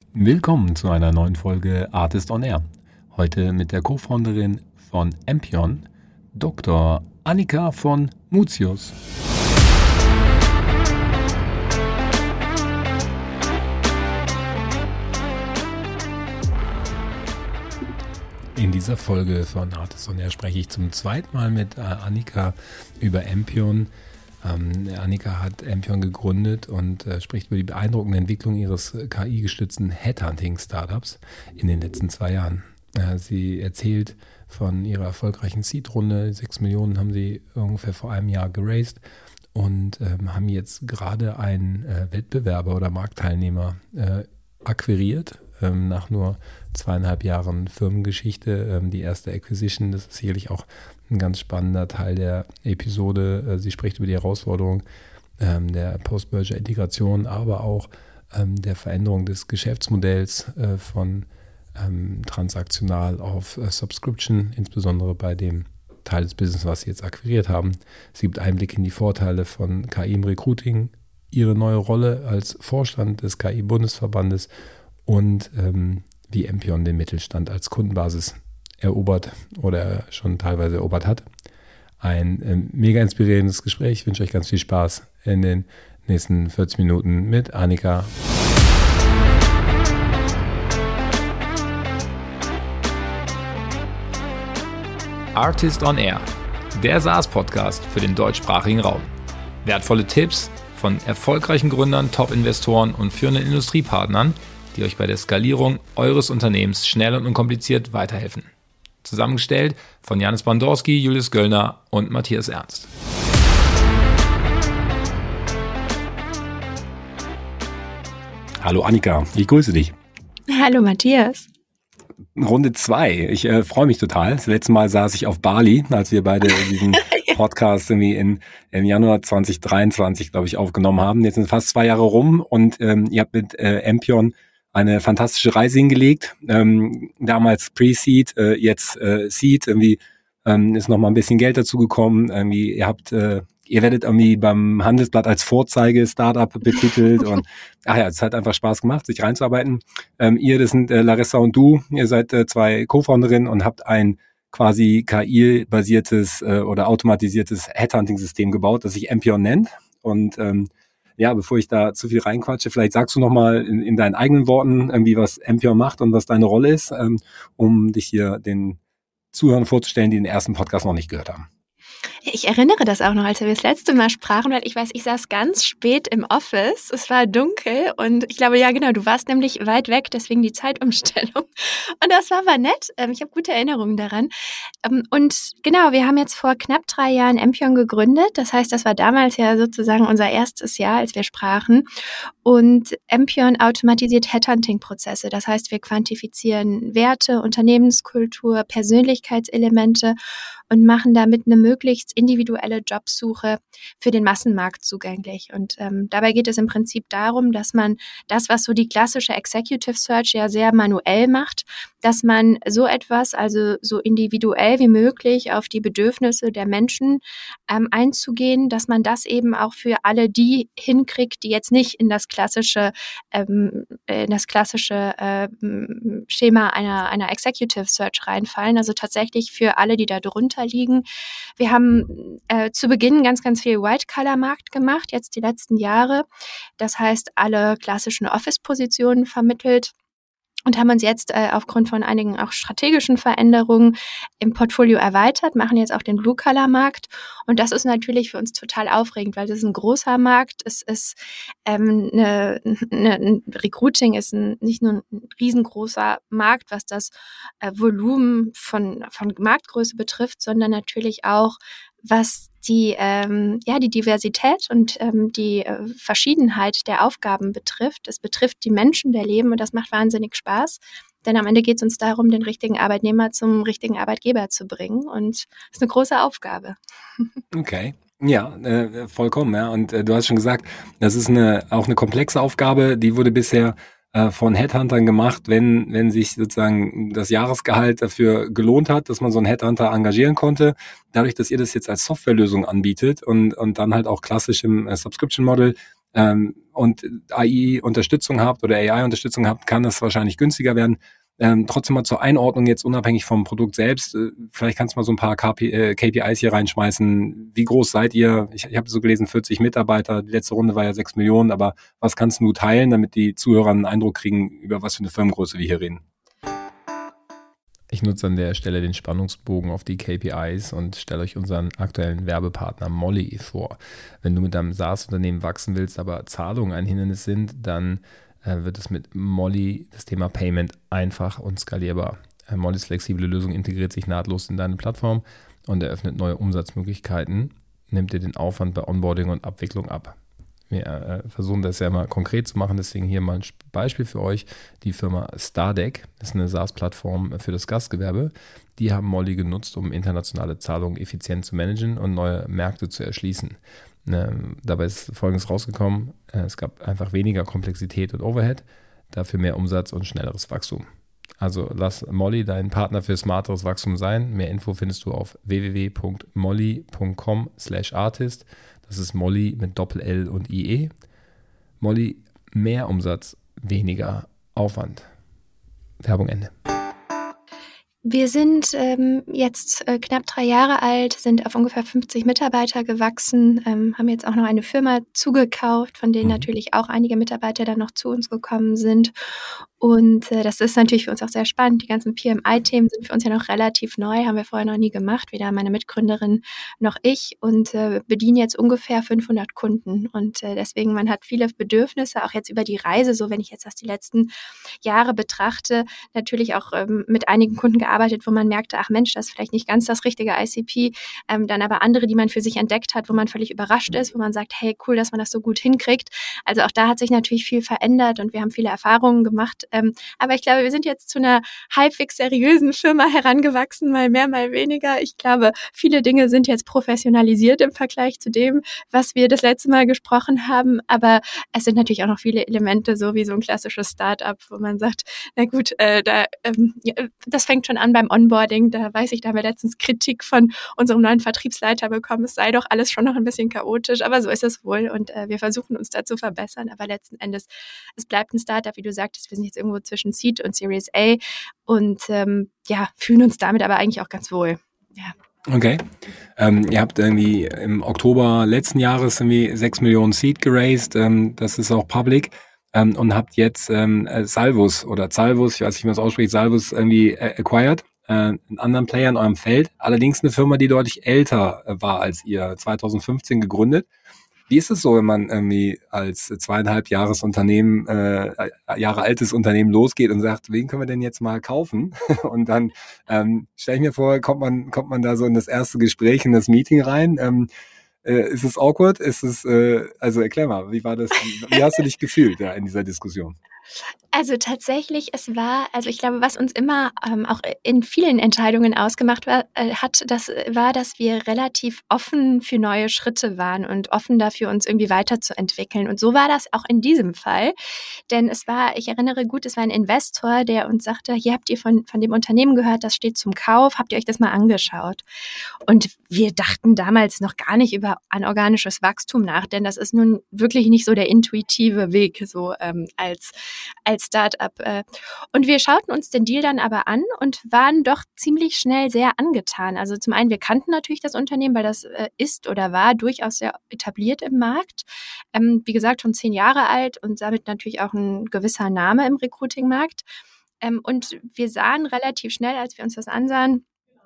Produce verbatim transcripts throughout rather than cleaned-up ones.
Willkommen zu einer neuen Folge Artist on Air. Heute mit der Co-Founderin von Ampion, Doktor Annika von Mutius. In dieser Folge von Artist on Air spreche ich zum zweiten Mal mit äh, Annika über Ampion. Ähm, Annika hat Ampion gegründet und äh, spricht über die beeindruckende Entwicklung ihres K I-gestützten Headhunting-Startups in den letzten zwei Jahren. Äh, sie erzählt von ihrer erfolgreichen Seed-Runde. Sechs Millionen haben sie ungefähr vor einem Jahr geraced und ähm, haben jetzt gerade einen äh, Wettbewerber oder Marktteilnehmer äh, akquiriert. Ähm, nach nur zweieinhalb Jahren Firmengeschichte. Ähm, die erste Acquisition, das ist sicherlich auch ein ganz spannender Teil der Episode. Sie spricht über die Herausforderung ähm, der Post-Merger-Integration, aber auch ähm, der Veränderung des Geschäftsmodells äh, von ähm, transaktional auf äh, Subscription, insbesondere bei dem Teil des Business, was Sie jetzt akquiriert haben. Sie gibt Einblick in die Vorteile von K I im Recruiting, ihre neue Rolle als Vorstand des K I-Bundesverbandes und ähm, wie Ampion den Mittelstand als Kundenbasis erobert oder schon teilweise erobert hat. Ein äh, mega inspirierendes Gespräch. Ich wünsche euch ganz viel Spaß in den nächsten vierzig Minuten mit Annika. Artist on Air, der SaaS-Podcast für den deutschsprachigen Raum. Wertvolle Tipps von erfolgreichen Gründern, Top-Investoren und führenden Industriepartnern, die euch bei der Skalierung eures Unternehmens schnell und unkompliziert weiterhelfen. Zusammengestellt von Janis Bandorski, Julius Göllner und Matthias Ernst. Hallo Annika, ich grüße dich. Hallo Matthias. Runde zwei. Ich äh, freue mich total. Das letzte Mal saß ich auf Bali, als wir beide diesen Podcast irgendwie in, im Januar zwanzig dreiundzwanzig, glaube ich, aufgenommen haben. Jetzt sind fast zwei Jahre rum und ähm, ihr habt mit äh, Ampion eine fantastische Reise hingelegt. Ähm, damals Pre-Seed, äh, jetzt äh, Seed. Irgendwie ähm, ist noch mal ein bisschen Geld dazu gekommen. Irgendwie ihr habt, äh, ihr werdet irgendwie beim Handelsblatt als Vorzeige-Startup betitelt und ach ja, es hat einfach Spaß gemacht, sich reinzuarbeiten. Ähm, ihr, das sind äh, Larissa und du. Ihr seid äh, zwei Co-Founderinnen und habt ein quasi K I-basiertes äh, oder automatisiertes Headhunting-System gebaut, das sich Ampion nennt. Und ähm, ja, bevor ich da zu viel reinquatsche, vielleicht sagst du nochmal in, in deinen eigenen Worten irgendwie, was Ampion macht und was deine Rolle ist, ähm, um dich hier den Zuhörern vorzustellen, die den ersten Podcast noch nicht gehört haben. Ich erinnere das auch noch, als wir das letzte Mal sprachen, weil ich weiß, ich saß ganz spät im Office, es war dunkel und ich glaube, ja genau, du warst nämlich weit weg, deswegen die Zeitumstellung und das war aber nett, ich habe gute Erinnerungen daran und genau, wir haben jetzt vor knapp drei Jahren Ampion gegründet, das heißt, das war damals ja sozusagen unser erstes Jahr, als wir sprachen und Ampion automatisiert Headhunting-Prozesse, das heißt, wir quantifizieren Werte, Unternehmenskultur, Persönlichkeitselemente und machen damit eine möglichst individuelle Jobsuche für den Massenmarkt zugänglich. Und ähm, dabei geht es im Prinzip darum, dass man das, was so die klassische Executive Search ja sehr manuell macht, dass man so etwas, also so individuell wie möglich auf die Bedürfnisse der Menschen ähm, einzugehen, dass man das eben auch für alle die hinkriegt, die jetzt nicht in das klassische, ähm, in das klassische äh, Schema einer, einer Executive Search reinfallen. Also tatsächlich für alle, die da drunter liegen. Wir haben äh, zu Beginn ganz, ganz viel White-Color-Markt gemacht, jetzt die letzten Jahre. Das heißt, alle klassischen Office-Positionen vermittelt und haben uns jetzt äh, aufgrund von einigen auch strategischen Veränderungen im Portfolio erweitert, machen jetzt auch den Blue-Color-Markt und das ist natürlich für uns total aufregend, weil das ist ein großer Markt, es ist ähm, eine, eine, ein Recruiting ist ein, nicht nur ein riesengroßer Markt, was das äh, Volumen von, von Marktgröße betrifft, sondern natürlich auch was die ähm, ja die Diversität und ähm, die äh, Verschiedenheit der Aufgaben betrifft. Es betrifft die Menschen, der leben und das macht wahnsinnig Spaß. Denn am Ende geht es uns darum, den richtigen Arbeitnehmer zum richtigen Arbeitgeber zu bringen und das ist eine große Aufgabe. Okay. Ja, äh, vollkommen. Ja. Und äh, du hast schon gesagt, das ist eine auch eine komplexe Aufgabe, die wurde bisher äh, von Headhuntern gemacht, wenn wenn sich sozusagen das Jahresgehalt dafür gelohnt hat, dass man so einen Headhunter engagieren konnte. Dadurch, dass ihr das jetzt als Softwarelösung anbietet und und dann halt auch klassisch im äh, Subscription-Model, ähm, und A I-Unterstützung habt oder A I-Unterstützung habt, kann das wahrscheinlich günstiger werden. Ähm, trotzdem mal zur Einordnung jetzt unabhängig vom Produkt selbst, äh, vielleicht kannst du mal so ein paar K P, äh, K P Is hier reinschmeißen. Wie groß seid ihr? Ich, ich habe so gelesen, vierzig Mitarbeiter. Die letzte Runde war ja sechs Millionen, aber was kannst du teilen, damit die Zuhörer einen Eindruck kriegen, über was für eine Firmengröße wir hier reden? Ich nutze an der Stelle den Spannungsbogen auf die K P Is und stelle euch unseren aktuellen Werbepartner Molly vor. Wenn du mit deinem SaaS-Unternehmen wachsen willst, aber Zahlungen ein Hindernis sind, dann äh, wird es mit Molly das Thema Payment einfach und skalierbar. Äh, Mollys flexible Lösung integriert sich nahtlos in deine Plattform und eröffnet neue Umsatzmöglichkeiten, nimmt dir den Aufwand bei Onboarding und Abwicklung ab. Wir äh, versuchen das ja mal konkret zu machen, deswegen hier mal ein Beispiel für euch. Die Firma Stardeck ist eine SaaS-Plattform für das Gastgewerbe. Die haben Molly genutzt, um internationale Zahlungen effizient zu managen und neue Märkte zu erschließen. Ähm, dabei ist Folgendes rausgekommen: äh, Es gab einfach weniger Komplexität und Overhead, dafür mehr Umsatz und schnelleres Wachstum. Also lass Molly dein Partner für smarteres Wachstum sein. Mehr Info findest du auf w w w punkt molly punkt com slash artist. Das ist Molly mit Doppel-L und I E. Molly, mehr Umsatz, weniger Aufwand. Werbung Ende. Wir sind ähm, jetzt äh, knapp drei Jahre alt, sind auf ungefähr fünfzig Mitarbeiter gewachsen, ähm, haben jetzt auch noch eine Firma zugekauft, von denen mhm. natürlich auch einige Mitarbeiter dann noch zu uns gekommen sind. Und äh, das ist natürlich für uns auch sehr spannend. Die ganzen P M I-Themen sind für uns ja noch relativ neu, haben wir vorher noch nie gemacht, weder meine Mitgründerin noch ich, und äh, bedienen jetzt ungefähr fünfhundert Kunden. Und äh, deswegen, man hat viele Bedürfnisse, auch jetzt über die Reise, so wenn ich jetzt das die letzten Jahre betrachte, natürlich auch ähm, mit einigen Kunden gearbeitet, wo man merkte, ach Mensch, das ist vielleicht nicht ganz das richtige I C P, ähm, dann aber andere, die man für sich entdeckt hat, wo man völlig überrascht ist, wo man sagt, hey, cool, dass man das so gut hinkriegt. Also auch da hat sich natürlich viel verändert und wir haben viele Erfahrungen gemacht. Ähm, aber ich glaube, wir sind jetzt zu einer halbwegs seriösen Firma herangewachsen, mal mehr, mal weniger. Ich glaube, viele Dinge sind jetzt professionalisiert im Vergleich zu dem, was wir das letzte Mal gesprochen haben. Aber es sind natürlich auch noch viele Elemente, so wie so ein klassisches Start-up, wo man sagt, na gut, äh, da, ähm, ja, das fängt schon an beim Onboarding. Da weiß ich, da haben wir letztens Kritik von unserem neuen Vertriebsleiter bekommen. Es sei doch alles schon noch ein bisschen chaotisch, aber so ist es wohl. Und äh, wir versuchen uns da zu verbessern. Aber letzten Endes, es bleibt ein Startup, wie du sagtest, wir sind jetzt irgendwo zwischen Seed und Series A und ähm, ja, fühlen uns damit aber eigentlich auch ganz wohl. Ja. Okay. Ähm, ihr habt irgendwie im Oktober letzten Jahres irgendwie sechs Millionen Seed geraced. Ähm, das ist auch public. Ähm, und habt jetzt ähm, Salvus oder Salvus, ich weiß nicht, wie man es ausspricht, Salvus irgendwie äh, acquired, äh, einen anderen Player in eurem Feld. Allerdings eine Firma, die deutlich älter äh, war als ihr, zwanzig fünfzehn gegründet. Wie ist es so, wenn man irgendwie als zweieinhalb Jahres Unternehmen, äh, Jahre altes Unternehmen losgeht und sagt, wen können wir denn jetzt mal kaufen? Und dann ähm, stelle ich mir vor, kommt man kommt man da so in das erste Gespräch, in das Meeting rein. Ähm, äh, ist es awkward? Ist es äh, also erklär mal, wie war das? Wie hast du dich gefühlt ja, in dieser Diskussion? Also tatsächlich, es war, also ich glaube, was uns immer ähm, auch in vielen Entscheidungen ausgemacht war, äh, hat, das war, dass wir relativ offen für neue Schritte waren und offen dafür, uns irgendwie weiterzuentwickeln. Und so war das auch in diesem Fall. Denn es war, ich erinnere gut, es war ein Investor, der uns sagte, hier habt ihr von, von dem Unternehmen gehört, das steht zum Kauf, habt ihr euch das mal angeschaut? Und wir dachten damals noch gar nicht über anorganisches Wachstum nach, denn das ist nun wirklich nicht so der intuitive Weg, so ähm, als als Startup. Und wir schauten uns den Deal dann aber an und waren doch ziemlich schnell sehr angetan. Also zum einen, wir kannten natürlich das Unternehmen, weil das ist oder war durchaus sehr etabliert im Markt. Wie gesagt, schon zehn Jahre alt und damit natürlich auch ein gewisser Name im Recruiting-Markt. Und wir sahen relativ schnell, als wir uns das ansahen,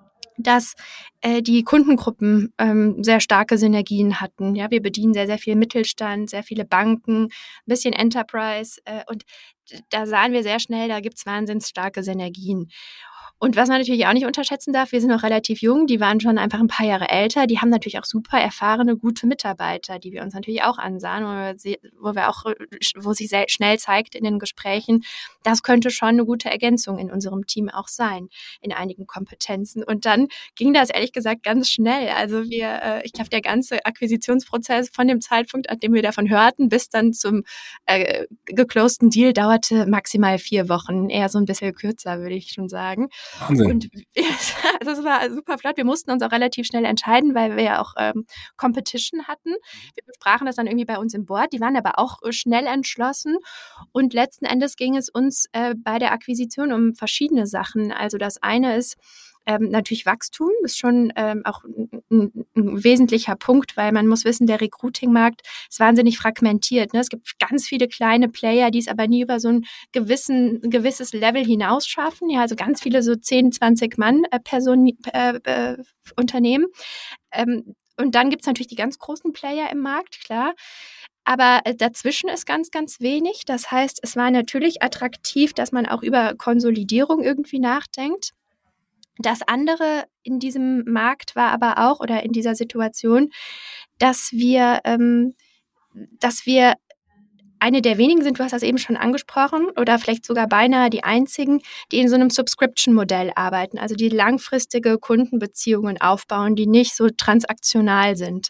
dass äh, die Kundengruppen ähm, sehr starke Synergien hatten. Ja, wir bedienen sehr, sehr viel Mittelstand, sehr viele Banken, ein bisschen Enterprise äh, und da sahen wir sehr schnell, da gibt's wahnsinnig starke Synergien. Und was man natürlich auch nicht unterschätzen darf, wir sind noch relativ jung, die waren schon einfach ein paar Jahre älter, die haben natürlich auch super erfahrene, gute Mitarbeiter, die wir uns natürlich auch ansahen, wo wir, wo wir auch, wo sich sehr schnell zeigt in den Gesprächen, das könnte schon eine gute Ergänzung in unserem Team auch sein, in einigen Kompetenzen. Und dann ging das ehrlich gesagt ganz schnell. Also wir, ich glaube, der ganze Akquisitionsprozess von dem Zeitpunkt, an dem wir davon hörten, bis dann zum äh, geclosten Deal dauerte maximal vier Wochen, eher so ein bisschen kürzer, würde ich schon sagen. Wahnsinn. Und also es war super flott. Wir mussten uns auch relativ schnell entscheiden, weil wir ja auch ähm, Competition hatten. Wir besprachen das dann irgendwie bei uns im Board. Die waren aber auch äh, schnell entschlossen. Und letzten Endes ging es uns äh, bei der Akquisition um verschiedene Sachen. Also das eine ist, Ähm, natürlich Wachstum ist schon ähm, auch ein, ein, ein wesentlicher Punkt, weil man muss wissen, der Recruiting-Markt ist wahnsinnig fragmentiert. Ne? Es gibt ganz viele kleine Player, die es aber nie über so ein, gewissen, ein gewisses Level hinaus schaffen. Ja, also ganz viele so zehn, zwanzig Mann äh, Personen, äh, äh, Unternehmen. Ähm, und dann gibt es natürlich die ganz großen Player im Markt, klar. Aber dazwischen ist ganz, ganz wenig. Das heißt, es war natürlich attraktiv, dass man auch über Konsolidierung irgendwie nachdenkt. Das andere in diesem Markt war aber auch, oder in dieser Situation, dass wir, ähm, dass wir eine der wenigen sind, du hast das eben schon angesprochen, oder vielleicht sogar beinahe die einzigen, die in so einem Subscription-Modell arbeiten, also die langfristige Kundenbeziehungen aufbauen, die nicht so transaktional sind.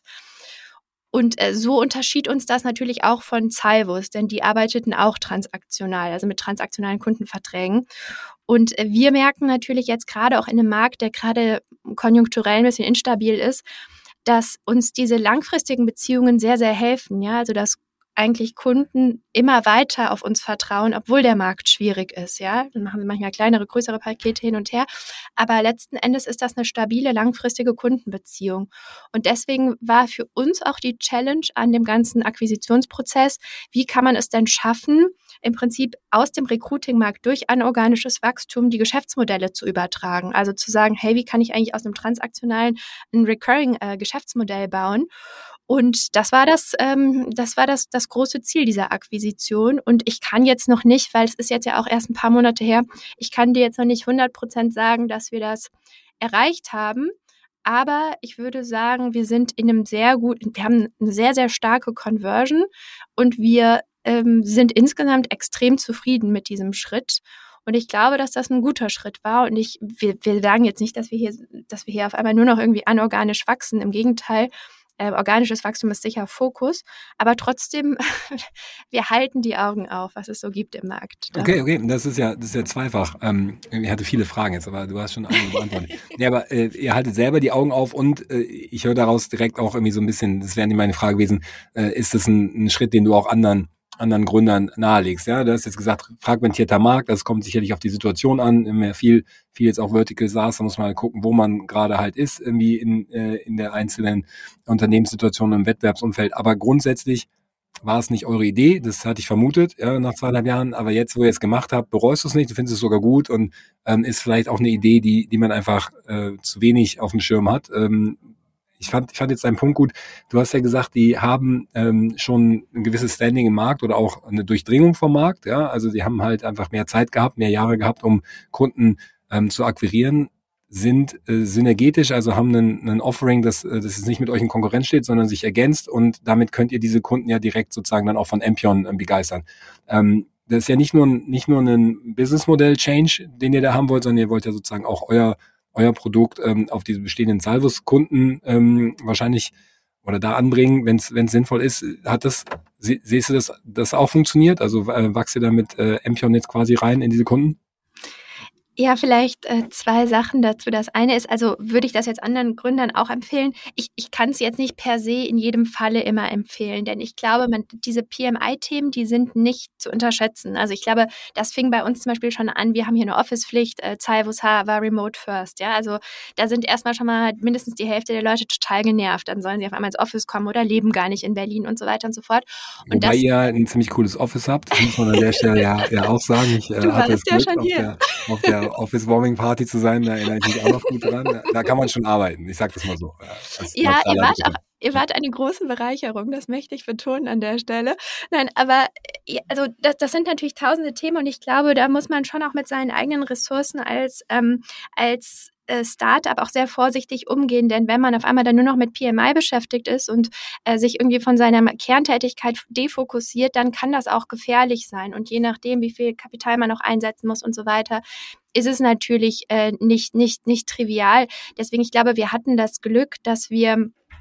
Und äh, so unterschied uns das natürlich auch von Salvus, denn die arbeiteten auch transaktional, also mit transaktionalen Kundenverträgen. Und äh, wir merken natürlich jetzt gerade auch in einem Markt, der gerade konjunkturell ein bisschen instabil ist, dass uns diese langfristigen Beziehungen sehr, sehr helfen. Ja, also dass eigentlich Kunden immer weiter auf uns vertrauen, obwohl der Markt schwierig ist. Ja, dann machen sie manchmal kleinere, größere Pakete hin und her. Aber letzten Endes ist das eine stabile, langfristige Kundenbeziehung. Und deswegen war für uns auch die Challenge an dem ganzen Akquisitionsprozess, wie kann man es denn schaffen, im Prinzip aus dem Recruiting-Markt durch anorganisches Wachstum die Geschäftsmodelle zu übertragen. Also zu sagen, hey, wie kann ich eigentlich aus einem transaktionalen ein Recurring-Geschäftsmodell bauen? Und das war das, ähm, das war das, das große Ziel dieser Akquisition. Und ich kann jetzt noch nicht, weil es ist jetzt ja auch erst ein paar Monate her, ich kann dir jetzt noch nicht hundert Prozent sagen, dass wir das erreicht haben. Aber ich würde sagen, wir sind in einem sehr guten, wir haben eine sehr, sehr starke Conversion und wir ähm, sind insgesamt extrem zufrieden mit diesem Schritt. Und ich glaube, dass das ein guter Schritt war. Und ich, wir, wir sagen jetzt nicht, dass wir hier, dass wir hier auf einmal nur noch irgendwie anorganisch wachsen. Im Gegenteil. Äh, organisches Wachstum ist sicher Fokus, aber trotzdem, wir halten die Augen auf, was es so gibt im Markt. Okay, okay, das ist ja, das ist ja zweifach. Ähm, ich hatte viele Fragen jetzt, aber du hast schon einige beantwortet. Ja, aber äh, ihr haltet selber die Augen auf und äh, ich höre daraus direkt auch irgendwie so ein bisschen, das wäre meine Frage gewesen, äh, ist das ein, ein Schritt, den du auch anderen anderen Gründern nahelegst, ja? Du hast jetzt gesagt, fragmentierter Markt, das kommt sicherlich auf die Situation an, immer viel, viel jetzt auch Vertical SaaS, da muss man halt gucken, wo man gerade halt ist, irgendwie in, äh, in der einzelnen Unternehmenssituation im Wettbewerbsumfeld, aber grundsätzlich war es nicht eure Idee, das hatte ich vermutet, ja, nach zweieinhalb Jahren, aber jetzt, wo ihr es gemacht habt, bereust du es nicht, du findest es sogar gut und ähm, ist vielleicht auch eine Idee, die, die man einfach äh, zu wenig auf dem Schirm hat. Ähm, Ich fand, ich fand jetzt deinen Punkt gut. Du hast ja gesagt, die haben ähm, schon ein gewisses Standing im Markt oder auch eine Durchdringung vom Markt. Ja, also die haben halt einfach mehr Zeit gehabt, mehr Jahre gehabt, um Kunden ähm, zu akquirieren, sind äh, synergetisch, also haben einen, einen Offering, das, äh, das jetzt nicht mit euch in Konkurrenz steht, sondern sich ergänzt und damit könnt ihr diese Kunden ja direkt sozusagen dann auch von Ampion äh, begeistern. Ähm, das ist ja nicht nur, nicht nur ein Businessmodell-Change, den ihr da haben wollt, sondern ihr wollt ja sozusagen auch euer euer Produkt ähm, auf diese bestehenden Salvus-Kunden ähm, wahrscheinlich oder da anbringen, wenn es wenn es sinnvoll ist. Hat das, sie, siehst du, dass das auch funktioniert? Also äh, wachst ihr da mit äh, Ampion jetzt quasi rein in diese Kunden? Ja, vielleicht äh, zwei Sachen dazu. Das eine ist, also würde ich das jetzt anderen Gründern auch empfehlen. Ich, ich kann es jetzt nicht per se in jedem Falle immer empfehlen, denn ich glaube, man, diese P M I-Themen, die sind nicht zu unterschätzen. Also ich glaube, das fing bei uns zum Beispiel schon an, wir haben hier eine Office-Pflicht, äh, Salvus war Remote First. Ja, also da sind erstmal schon mal mindestens die Hälfte der Leute total genervt. Dann sollen sie auf einmal ins Office kommen oder leben gar nicht in Berlin und so weiter und so fort. Und Wobei das, ihr ein ziemlich cooles Office habt, das muss man an der Stelle ja, ja auch sagen. Ich äh, Du hatte das warst ja Glück, schon auf hier. der, auf der Office-Warming-Party zu sein, da erinnere ich mich auch noch gut dran. Da, da kann man schon arbeiten, ich sag das mal so. Ja, als Ja, ihr wart Neutraler auch, ihr wart eine große Bereicherung, das möchte ich betonen an der Stelle. Nein, aber äh, also das, das sind natürlich tausende Themen und ich glaube, da muss man schon auch mit seinen eigenen Ressourcen als, ähm, als äh, Startup auch sehr vorsichtig umgehen, denn wenn man auf einmal dann nur noch mit P M I beschäftigt ist und äh, sich irgendwie von seiner Kerntätigkeit defokussiert, dann kann das auch gefährlich sein und je nachdem, wie viel Kapital man noch einsetzen muss und so weiter, ist es natürlich äh, nicht, nicht, nicht trivial. Deswegen, ich glaube, wir hatten das Glück, dass wir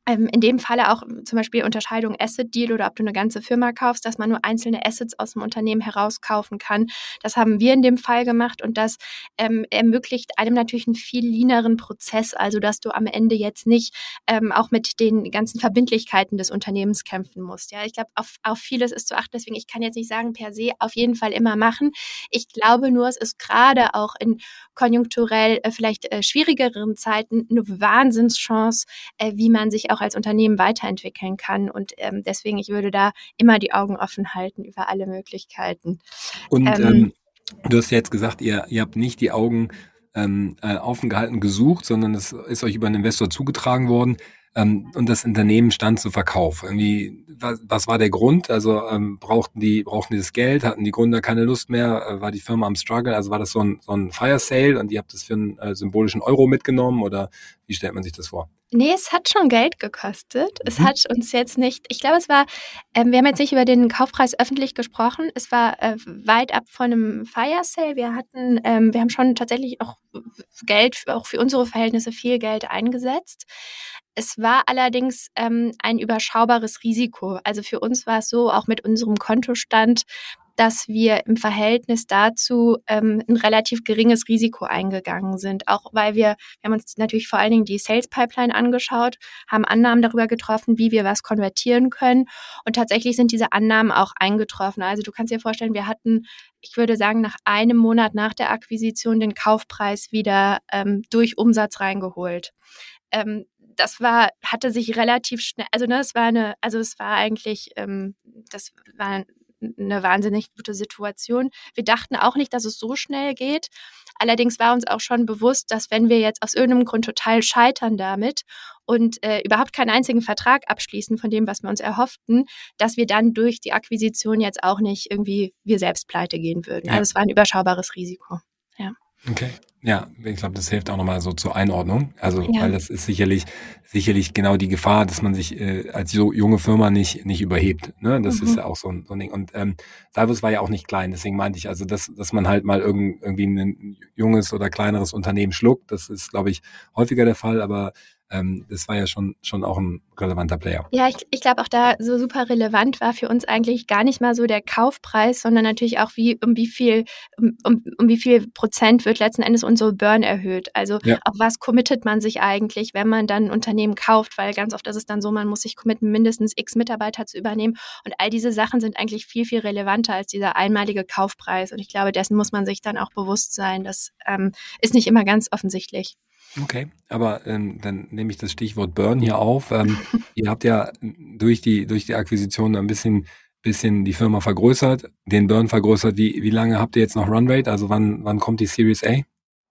Ähm, in dem Falle auch zum Beispiel Unterscheidung Asset Deal oder ob du eine ganze Firma kaufst, dass man nur einzelne Assets aus dem Unternehmen herauskaufen kann. Das haben wir in dem Fall gemacht und das ähm, ermöglicht einem natürlich einen viel leaneren Prozess, also dass du am Ende jetzt nicht ähm, auch mit den ganzen Verbindlichkeiten des Unternehmens kämpfen musst. Ja, ich glaube, auf, auf vieles ist zu achten, deswegen ich kann jetzt nicht sagen, per se auf jeden Fall immer machen. Ich glaube nur, es ist gerade auch in konjunkturell äh, vielleicht äh, schwierigeren Zeiten eine Wahnsinnschance, äh, wie man sich auch als Unternehmen weiterentwickeln kann. Und ähm, deswegen, ich würde da immer die Augen offen halten über alle Möglichkeiten. Und ähm, ähm, du hast ja jetzt gesagt, ihr, ihr habt nicht die Augen ähm, äh, offen gehalten gesucht, sondern es ist euch über einen Investor zugetragen worden. Ähm, und das Unternehmen stand zu Verkauf. Irgendwie, was, was war der Grund? Also ähm, brauchten die brauchten die das Geld? Hatten die Gründer keine Lust mehr? Äh, war die Firma am Struggle? Also war das so ein, so ein Fire Sale und ihr habt das für einen äh, symbolischen Euro mitgenommen? Oder wie stellt man sich das vor? Nee, es hat schon Geld gekostet. Mhm. Es hat uns jetzt nicht, ich glaube, es war, ähm, wir haben jetzt nicht über den Kaufpreis öffentlich gesprochen. Es war äh, weit ab von einem Fire Sale. Wir hatten, ähm, wir haben schon tatsächlich auch Geld, auch für unsere Verhältnisse viel Geld eingesetzt. Es war allerdings ähm, ein überschaubares Risiko. Also für uns war es so, auch mit unserem Kontostand, dass wir im Verhältnis dazu ähm, ein relativ geringes Risiko eingegangen sind. Auch weil wir, wir haben uns natürlich vor allen Dingen die Sales Pipeline angeschaut, haben Annahmen darüber getroffen, wie wir was konvertieren können. Und tatsächlich sind diese Annahmen auch eingetroffen. Also du kannst dir vorstellen, wir hatten, ich würde sagen, nach einem Monat nach der Akquisition den Kaufpreis wieder ähm, durch Umsatz reingeholt. Ähm, das war, hatte sich relativ schnell, also ne, es war eine, also es war eigentlich, ähm, das war eine wahnsinnig gute Situation. Wir dachten auch nicht, dass es so schnell geht. Allerdings war uns auch schon bewusst, dass wenn wir jetzt aus irgendeinem Grund total scheitern damit und äh, überhaupt keinen einzigen Vertrag abschließen von dem, was wir uns erhofften, dass wir dann durch die Akquisition jetzt auch nicht irgendwie wir selbst pleite gehen würden. Ja. Also es war ein überschaubares Risiko. Ja. Okay. Ja, ich glaube, das hilft auch nochmal so zur Einordnung. Also, ja. Weil das ist sicherlich, sicherlich genau die Gefahr, dass man sich äh, als so junge Firma nicht, nicht überhebt. Ne? Das mhm. ist ja auch so ein, so ein Ding. Und ähm, Salvus war ja auch nicht klein, deswegen meinte ich, also, dass, dass man halt mal irgend, irgendwie ein junges oder kleineres Unternehmen schluckt, das ist, glaube ich, häufiger der Fall, aber ähm, das war ja schon, schon auch ein relevanter Player. Ja, ich, ich glaube auch da so super relevant war für uns eigentlich gar nicht mal so der Kaufpreis, sondern natürlich auch wie, um wie viel, um, um, um wie viel Prozent wird letzten Endes unsere Burn erhöht. Also ja. Auf was committet man sich eigentlich, wenn man dann ein Unternehmen kauft, weil ganz oft ist es dann so, man muss sich committen, mindestens x Mitarbeiter zu übernehmen und all diese Sachen sind eigentlich viel, viel relevanter als dieser einmalige Kaufpreis und ich glaube, dessen muss man sich dann auch bewusst sein. Das ähm, ist nicht immer ganz offensichtlich. Okay, aber ähm, dann nehme ich das Stichwort Burn hier auf. Ähm, ihr habt ja durch die durch die Akquisition ein bisschen bisschen die Firma vergrößert, den Burn vergrößert. Wie wie lange habt ihr jetzt noch Runrate? Also wann wann kommt die Series A?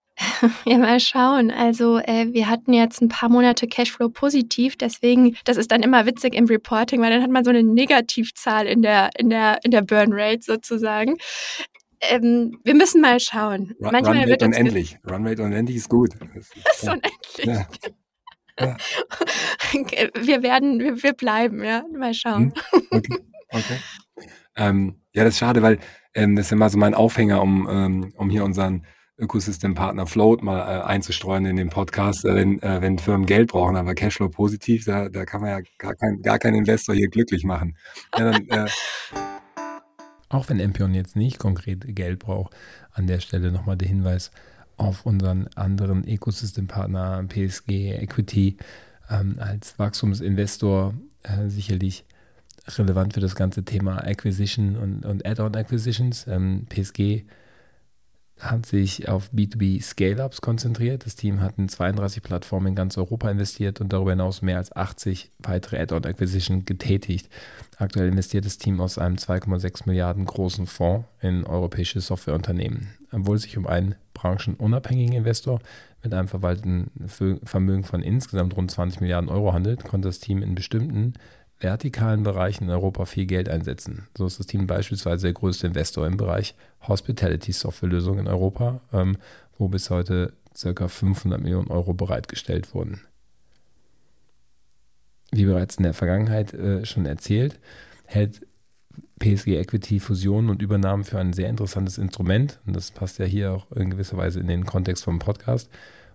Ja, mal schauen. Also äh, wir hatten jetzt ein paar Monate Cashflow positiv, deswegen, das ist dann immer witzig im Reporting, weil dann hat man so eine Negativzahl in der in der in der Burn Rate sozusagen. Ähm, wir müssen mal schauen. Run, Manchmal Runrate wird uns unendlich. Ge- Runrate unendlich ist gut. Das ist, das ist ja. unendlich. Ja. Ja. Wir werden, wir, wir bleiben, ja. Mal schauen. Okay. okay. Ähm, ja, das ist schade, weil ähm, das ist immer so mein Aufhänger, um, ähm, um hier unseren Ökosystempartner Float mal äh, einzustreuen in den Podcast, äh, wenn, äh, wenn Firmen Geld brauchen, aber Cashflow positiv, da, da kann man ja gar kein, gar keinen Investor hier glücklich machen. Ja, dann, äh, Auch wenn Empion jetzt nicht konkret Geld braucht, an der Stelle nochmal der Hinweis auf unseren anderen Ecosystempartner P S G Equity ähm, als Wachstumsinvestor äh, sicherlich relevant für das ganze Thema Acquisition und, und Add-on Acquisitions. Ähm, P S G hat sich auf B zwei B Scale-Ups konzentriert. Das Team hat in zweiunddreißig Plattformen in ganz Europa investiert und darüber hinaus mehr als achtzig weitere Add-on-Acquisition getätigt. Aktuell investiert das Team aus einem zwei Komma sechs Milliarden großen Fonds in europäische Softwareunternehmen. Obwohl es sich um einen branchenunabhängigen Investor mit einem verwalteten Vermögen von insgesamt rund zwanzig Milliarden Euro handelt, konnte das Team in bestimmten vertikalen Bereichen in Europa viel Geld einsetzen. So ist das Team beispielsweise der größte Investor im Bereich Hospitality-Softwarelösungen in Europa, ähm, wo bis heute ca. fünfhundert Millionen Euro bereitgestellt wurden. Wie bereits in der Vergangenheit äh, schon erzählt, hält P S G Equity Fusionen und Übernahmen für ein sehr interessantes Instrument. Und das passt ja hier auch in gewisser Weise in den Kontext vom Podcast,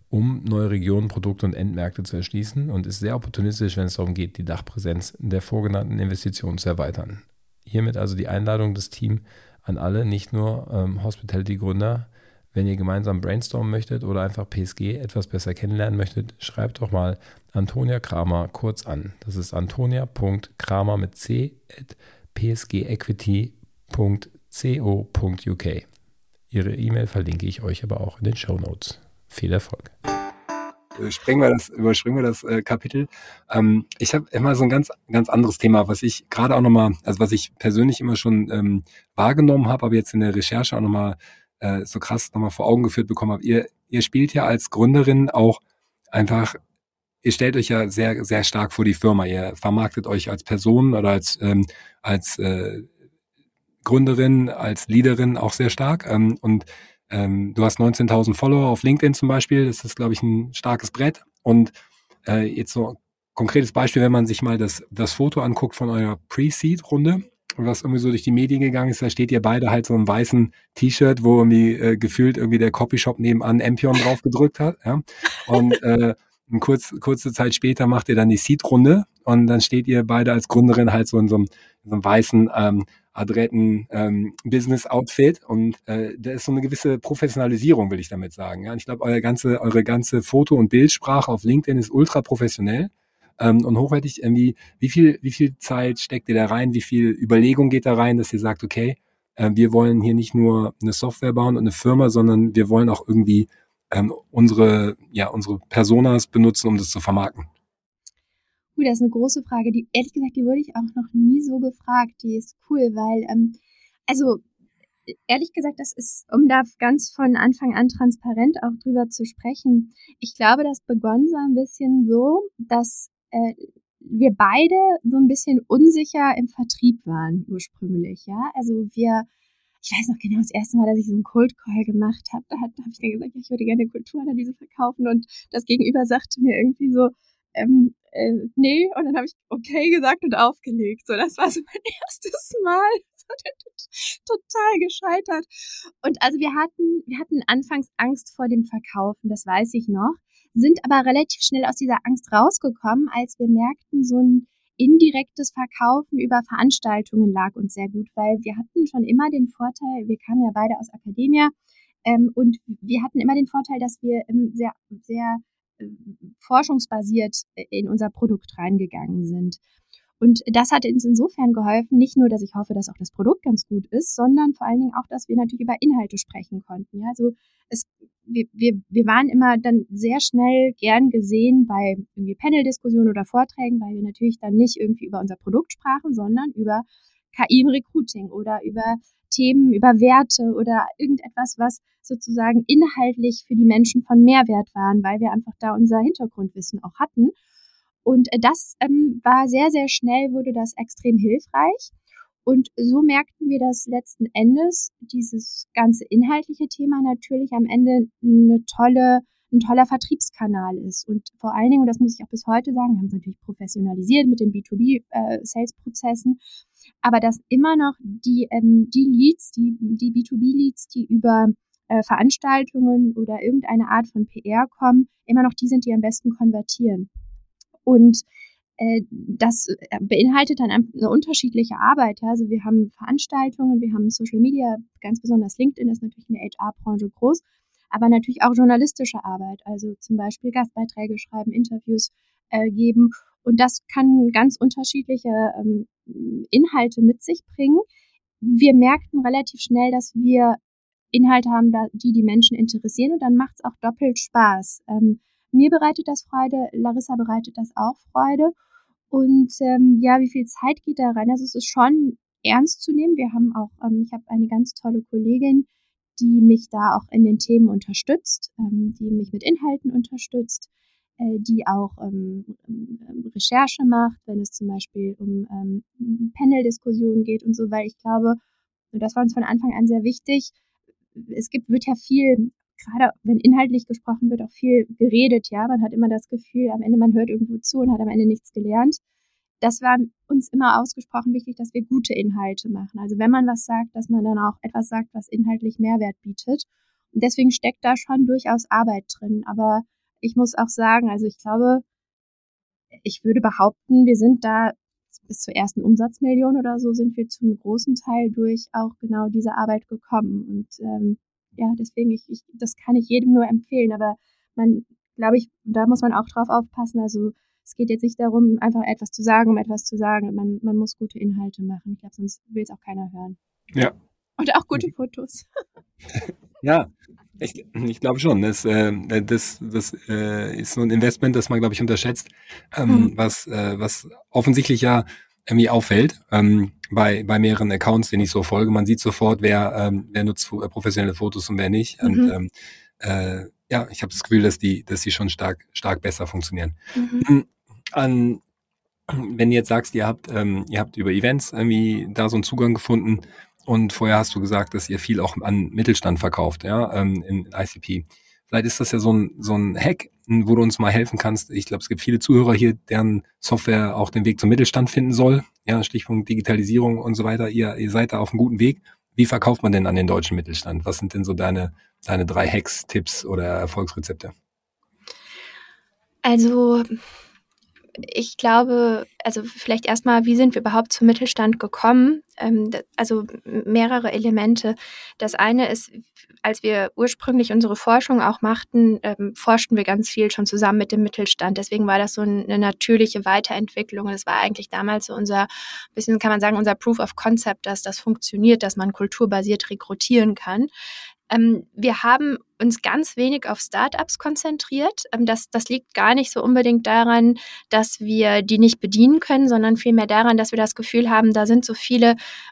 um neue Regionen, Produkte und Endmärkte zu erschließen und ist sehr opportunistisch, wenn es darum geht, die Dachpräsenz der vorgenannten Investitionen zu erweitern. Hiermit also die Einladung des Teams an alle, nicht nur ähm, Hospitality-Gründer. Wenn ihr gemeinsam brainstormen möchtet oder einfach P S G etwas besser kennenlernen möchtet, schreibt doch mal Antonia Kramer kurz an. Das ist antonia punkt kramer mit c at p s g equity punkt co punkt u k. Ihre E-Mail verlinke ich euch aber auch in den Shownotes. Viel Erfolg. Springen wir das, überspringen wir das äh, Kapitel. Ähm, ich habe immer so ein ganz, ganz anderes Thema, was ich gerade auch nochmal, also was ich persönlich immer schon ähm, wahrgenommen habe, aber jetzt in der Recherche auch nochmal äh, so krass nochmal vor Augen geführt bekommen habe. Ihr, ihr spielt ja als Gründerin auch einfach, ihr stellt euch ja sehr, sehr stark vor die Firma. Ihr vermarktet euch als Person oder als, ähm, als äh, Gründerin, als Leaderin auch sehr stark. Ähm, und Ähm, du hast neunzehntausend Follower auf LinkedIn zum Beispiel. Das ist, glaube ich, ein starkes Brett. Und äh, jetzt so ein konkretes Beispiel, wenn man sich mal das, das Foto anguckt von eurer Pre-Seed-Runde, was irgendwie so durch die Medien gegangen ist, da steht ihr beide halt so im weißen T-Shirt, wo irgendwie äh, gefühlt irgendwie der Copyshop nebenan Empion drauf gedrückt hat. Ja? Und äh, kurz, kurze Zeit später macht ihr dann die Seed-Runde und dann steht ihr beide als Gründerin halt so in so einem, in so einem weißen ähm, adretten ähm, Business-Outfit und äh, da ist so eine gewisse Professionalisierung, will ich damit sagen. Ja? Und ich glaube, eure ganze, eure ganze Foto- und Bildsprache auf LinkedIn ist ultra professionell ähm, und hochwertig. Irgendwie, wie viel, wie viel Zeit steckt ihr da rein? Wie viel Überlegung geht da rein, dass ihr sagt, okay, äh, wir wollen hier nicht nur eine Software bauen und eine Firma, sondern wir wollen auch irgendwie ähm, unsere, ja, unsere Personas benutzen, um das zu vermarkten? Uh, das ist eine große Frage, die ehrlich gesagt, die wurde ich auch noch nie so gefragt. Die ist cool, weil, ähm, also ehrlich gesagt, das ist, um da ganz von Anfang an transparent auch drüber zu sprechen, ich glaube, das begann so ein bisschen so, dass äh, wir beide so ein bisschen unsicher im Vertrieb waren ursprünglich, ja. Also wir, ich weiß noch genau, das erste Mal, dass ich so einen Cold Call gemacht habe, da, da habe ich dann gesagt, ich würde gerne Kulturanalyse verkaufen und das Gegenüber sagte mir irgendwie so, ähm, äh, nee, und dann habe ich okay gesagt und aufgelegt. So, das war so mein erstes Mal. Total gescheitert. Und also wir hatten, wir hatten anfangs Angst vor dem Verkaufen, das weiß ich noch, sind aber relativ schnell aus dieser Angst rausgekommen, als wir merkten, so ein indirektes Verkaufen über Veranstaltungen lag uns sehr gut, weil wir hatten schon immer den Vorteil, wir kamen ja beide aus Academia, ähm, und wir hatten immer den Vorteil, dass wir ähm, sehr, sehr forschungsbasiert in unser Produkt reingegangen sind. Und das hat uns insofern geholfen, nicht nur, dass ich hoffe, dass auch das Produkt ganz gut ist, sondern vor allen Dingen auch, dass wir natürlich über Inhalte sprechen konnten. Ja, also es, wir, wir, wir waren immer dann sehr schnell gern gesehen bei irgendwie Panel-Diskussionen oder Vorträgen, weil wir natürlich dann nicht irgendwie über unser Produkt sprachen, sondern über K I im Recruiting oder über Themen, über Werte oder irgendetwas, was sozusagen inhaltlich für die Menschen von Mehrwert waren, weil wir einfach da unser Hintergrundwissen auch hatten. Und das ähm, war sehr, sehr schnell, wurde das extrem hilfreich. Und so merkten wir, dass letzten Endes dieses ganze inhaltliche Thema natürlich am Ende eine tolle, ein toller Vertriebskanal ist. Und vor allen Dingen, und das muss ich auch bis heute sagen, wir haben es natürlich professionalisiert mit den B zwei B-Sales-Prozessen, aber dass immer noch die, ähm, die Leads, die, die B zwei B-Leads, die über äh, Veranstaltungen oder irgendeine Art von P R kommen, immer noch die sind, die am besten konvertieren. Und äh, das beinhaltet dann eine unterschiedliche Arbeit. Ja? Also wir haben Veranstaltungen, wir haben Social Media, ganz besonders LinkedIn ist natürlich in der H R-Branche groß, aber natürlich auch journalistische Arbeit, also zum Beispiel Gastbeiträge schreiben, Interviews äh, geben. Und das kann ganz unterschiedliche ähm, Inhalte mit sich bringen. Wir merkten relativ schnell, dass wir Inhalte haben, die die Menschen interessieren und dann macht es auch doppelt Spaß. Ähm, mir bereitet das Freude, Larissa bereitet das auch Freude. Und ähm, ja, wie viel Zeit geht da rein? Also es ist schon ernst zu nehmen. Wir haben auch, ähm, ich habe eine ganz tolle Kollegin, die mich da auch in den Themen unterstützt, ähm, die mich mit Inhalten unterstützt, äh, die auch ähm, Recherche macht, wenn es zum Beispiel um ähm, Panel-Diskussionen geht und so, weil ich glaube, und das war uns von Anfang an sehr wichtig, es gibt, wird ja viel, gerade wenn inhaltlich gesprochen wird, auch viel geredet, ja, man hat immer das Gefühl, am Ende man hört irgendwo zu und hat am Ende nichts gelernt. Das war uns immer ausgesprochen wichtig, dass wir gute Inhalte machen. Also wenn man was sagt, dass man dann auch etwas sagt, was inhaltlich Mehrwert bietet. Und deswegen steckt da schon durchaus Arbeit drin. Aber ich muss auch sagen, also ich glaube, ich würde behaupten, wir sind da bis zur ersten Umsatzmillion oder so sind wir zum großen Teil durch auch genau diese Arbeit gekommen. Und ähm, ja, deswegen, ich, ich, das kann ich jedem nur empfehlen. Aber man, glaube ich, da muss man auch drauf aufpassen. Also es geht jetzt nicht darum, einfach etwas zu sagen, um etwas zu sagen. Man, man muss gute Inhalte machen. Ich glaube, sonst will es auch keiner hören. Ja. Und auch gute Fotos. Ja, ich, ich glaube schon. Das, äh, das, das äh, ist so ein Investment, das man, glaube ich, unterschätzt, ähm, mhm. was, äh, was offensichtlich ja irgendwie auffällt ähm, bei, bei mehreren Accounts, denen ich so folge. Man sieht sofort, wer, ähm, wer nutzt professionelle Fotos und wer nicht. Mhm. Und ähm, äh, ja, ich habe das Gefühl, dass die, dass die schon stark, stark besser funktionieren. Mhm. An, wenn du jetzt sagst, ihr habt, ähm, ihr habt über Events irgendwie da so einen Zugang gefunden und vorher hast du gesagt, dass ihr viel auch an Mittelstand verkauft, ja, ähm, in I C P. Vielleicht ist das ja so ein, so ein Hack, wo du uns mal helfen kannst. Ich glaube, es gibt viele Zuhörer hier, deren Software auch den Weg zum Mittelstand finden soll. Ja, Stichpunkt Digitalisierung und so weiter. Ihr, ihr seid da auf einem guten Weg. Wie verkauft man denn an den deutschen Mittelstand? Was sind denn so deine, deine drei Hacks, Tipps oder Erfolgsrezepte? Also, ich glaube, also vielleicht erstmal, wie sind wir überhaupt zum Mittelstand gekommen? Ähm, also mehrere Elemente. Das eine ist, als wir ursprünglich unsere Forschung auch machten, ähm, forschten wir ganz viel schon zusammen mit dem Mittelstand. Deswegen war das so eine natürliche Weiterentwicklung. Das war eigentlich damals so unser, bisschen kann man sagen, unser Proof of Concept, dass das funktioniert, dass man kulturbasiert rekrutieren kann. Ähm, wir haben uns ganz wenig auf Startups konzentriert. Ähm, das, das liegt gar nicht so unbedingt daran, dass wir die nicht bedienen können, sondern vielmehr daran, dass wir das Gefühl haben, da sind so viele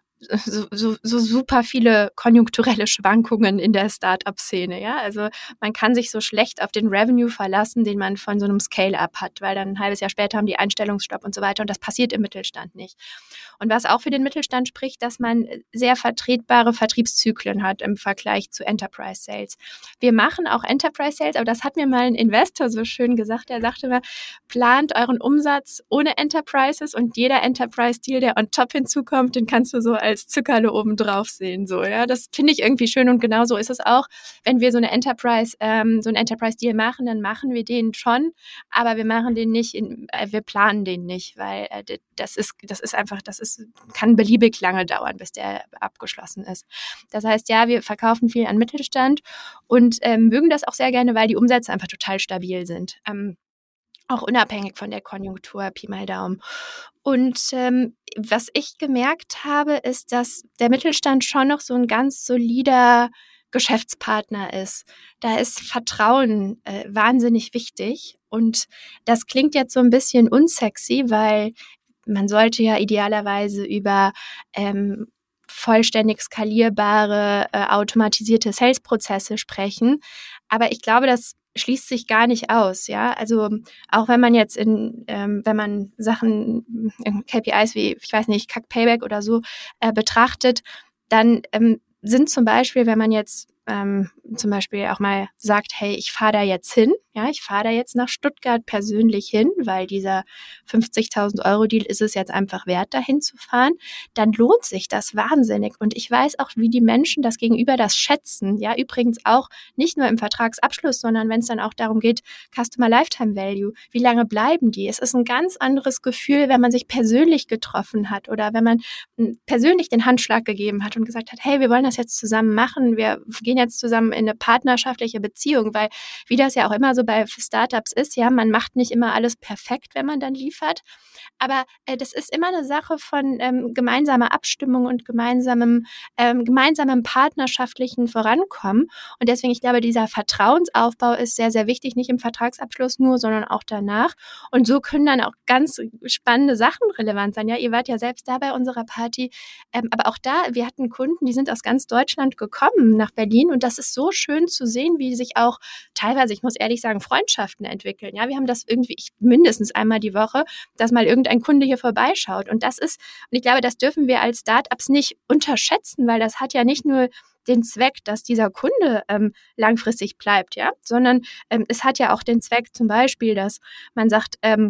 So, so, so super viele konjunkturelle Schwankungen in der Start-up-Szene, ja, also man kann sich so schlecht auf den Revenue verlassen, den man von so einem Scale-up hat, weil dann ein halbes Jahr später haben die Einstellungsstopp und so weiter und das passiert im Mittelstand nicht. Und was auch für den Mittelstand spricht, dass man sehr vertretbare Vertriebszyklen hat im Vergleich zu Enterprise-Sales. Wir machen auch Enterprise-Sales, aber das hat mir mal ein Investor so schön gesagt, er sagte mir, plant euren Umsatz ohne Enterprises und jeder Enterprise-Deal, der on top hinzukommt, den kannst du so als Zuckerle oben drauf sehen, so, ja. Das finde ich irgendwie schön und genau so ist es auch. Wenn wir so eine Enterprise, ähm, so einen Enterprise-Deal machen, dann machen wir den schon, aber wir machen den nicht, in, äh, wir planen den nicht, weil äh, das ist, das ist einfach, das ist, kann beliebig lange dauern, bis der abgeschlossen ist. Das heißt, ja, wir verkaufen viel an Mittelstand und ähm, mögen das auch sehr gerne, weil die Umsätze einfach total stabil sind. Ähm, Auch unabhängig von der Konjunktur, Pi mal Daumen. Und ähm, was ich gemerkt habe, ist, dass der Mittelstand schon noch so ein ganz solider Geschäftspartner ist. Da ist Vertrauen äh, wahnsinnig wichtig. Und das klingt jetzt so ein bisschen unsexy, weil man sollte ja idealerweise über ähm, vollständig skalierbare, äh, automatisierte Sales-Prozesse sprechen. Aber ich glaube, das schließt sich gar nicht aus, ja. Also auch wenn man jetzt in, ähm, wenn man Sachen, K P Is wie, ich weiß nicht, C A C Payback oder so äh, betrachtet, dann ähm, sind zum Beispiel, wenn man jetzt ähm, zum Beispiel auch mal sagt, hey, ich fahre da jetzt hin, ja, ich fahre da jetzt nach Stuttgart persönlich hin, weil dieser fünfzigtausend Euro Deal ist es jetzt einfach wert, da hinzufahren, dann lohnt sich das wahnsinnig. Und ich weiß auch, wie die Menschen das gegenüber das schätzen, ja, übrigens auch nicht nur im Vertragsabschluss, sondern wenn es dann auch darum geht, Customer Lifetime Value, wie lange bleiben die? Es ist ein ganz anderes Gefühl, wenn man sich persönlich getroffen hat oder wenn man persönlich den Handschlag gegeben hat und gesagt hat, hey, wir wollen das jetzt zusammen machen, wir gehen jetzt zusammen in eine partnerschaftliche Beziehung, weil wie das ja auch immer so bei Startups ist, ja, man macht nicht immer alles perfekt, wenn man dann liefert, aber äh, das ist immer eine Sache von ähm, gemeinsamer Abstimmung und gemeinsamem, ähm, gemeinsamem partnerschaftlichen Vorankommen und deswegen, ich glaube, dieser Vertrauensaufbau ist sehr, sehr wichtig, nicht im Vertragsabschluss nur, sondern auch danach und so können dann auch ganz spannende Sachen relevant sein, ja, ihr wart ja selbst da bei unserer Party, ähm, aber auch da, wir hatten Kunden, die sind aus ganz Deutschland gekommen nach Berlin und das ist so schön zu sehen, wie sich auch teilweise, ich muss ehrlich sagen, Freundschaften entwickeln. Ja, wir haben das irgendwie ich, mindestens einmal die Woche, dass mal irgendein Kunde hier vorbeischaut. Und das ist, und ich glaube, das dürfen wir als Startups nicht unterschätzen, weil das hat ja nicht nur den Zweck, dass dieser Kunde ähm, langfristig bleibt, ja, sondern ähm, es hat ja auch den Zweck zum Beispiel, dass man sagt, ähm,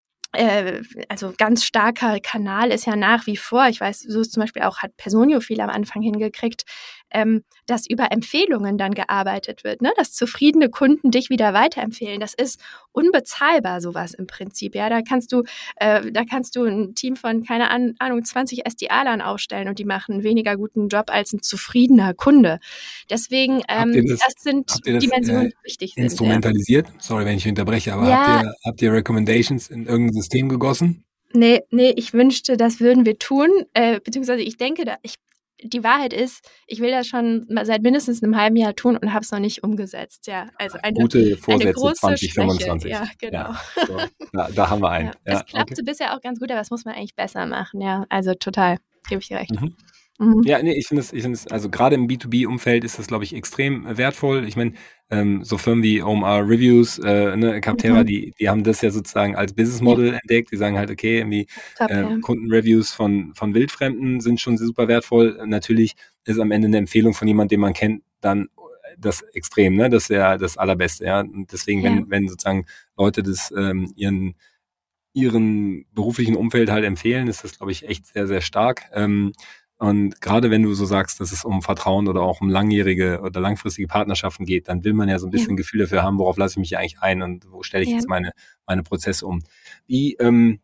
Äh, also ganz starker Kanal ist ja nach wie vor, ich weiß, so ist zum Beispiel auch, hat Personio viel am Anfang hingekriegt, ähm, dass über Empfehlungen dann gearbeitet wird, ne? Dass zufriedene Kunden dich wieder weiterempfehlen. Das ist unbezahlbar, sowas im Prinzip. Ja, da kannst du, äh, da kannst du ein Team von, keine Ahnung, zwanzig S D A-Lern aufstellen und die machen einen weniger guten Job als ein zufriedener Kunde. Deswegen, ähm, das, das sind das, Dimensionen, äh, die wichtig sind. Instrumentalisiert? Ja. Sorry, wenn ich unterbreche, aber ja. habt ihr, habt ihr Recommendations in irgendein System gegossen? Nee, nee, ich wünschte, das würden wir tun, äh, beziehungsweise ich denke, da, ich, die Wahrheit ist, ich will das schon seit mindestens einem halben Jahr tun und habe es noch nicht umgesetzt. Ja, also eine, Gute Vorsätze eine große zwanzig fünfundzwanzig. Schwäche. Ja, genau. Ja, so, da, da haben wir einen. Ja, Ja, es klappte okay. bisher auch ganz gut, aber das muss man eigentlich besser machen. Ja, also total, gebe ich dir recht. Mhm. Mhm. Ja, nee, ich finde es, ich finde es, also gerade im B zwei B-Umfeld ist das, glaube ich, extrem wertvoll. Ich meine, ähm, so Firmen wie O M R Reviews, äh, ne, Capterra, Mhm. die, die haben das ja sozusagen als Business Model ja. entdeckt. Die sagen halt, okay, irgendwie Top, äh, ja. Kundenreviews von, von Wildfremden sind schon super wertvoll. Natürlich ist am Ende eine Empfehlung von jemandem, den man kennt, dann das Extrem, ne? Das ist ja das Allerbeste, ja. Und deswegen, Ja. wenn, wenn sozusagen Leute das ähm, ihren ihren beruflichen Umfeld halt empfehlen, ist das, glaube ich, echt sehr, sehr stark. Ähm, Und gerade wenn du so sagst, dass es um Vertrauen oder auch um langjährige oder langfristige Partnerschaften geht, dann will man ja so ein bisschen Ja. Gefühl dafür haben, worauf lasse ich mich eigentlich ein und wo stelle ich Ja. jetzt meine, meine Prozesse um. Wie, ähm,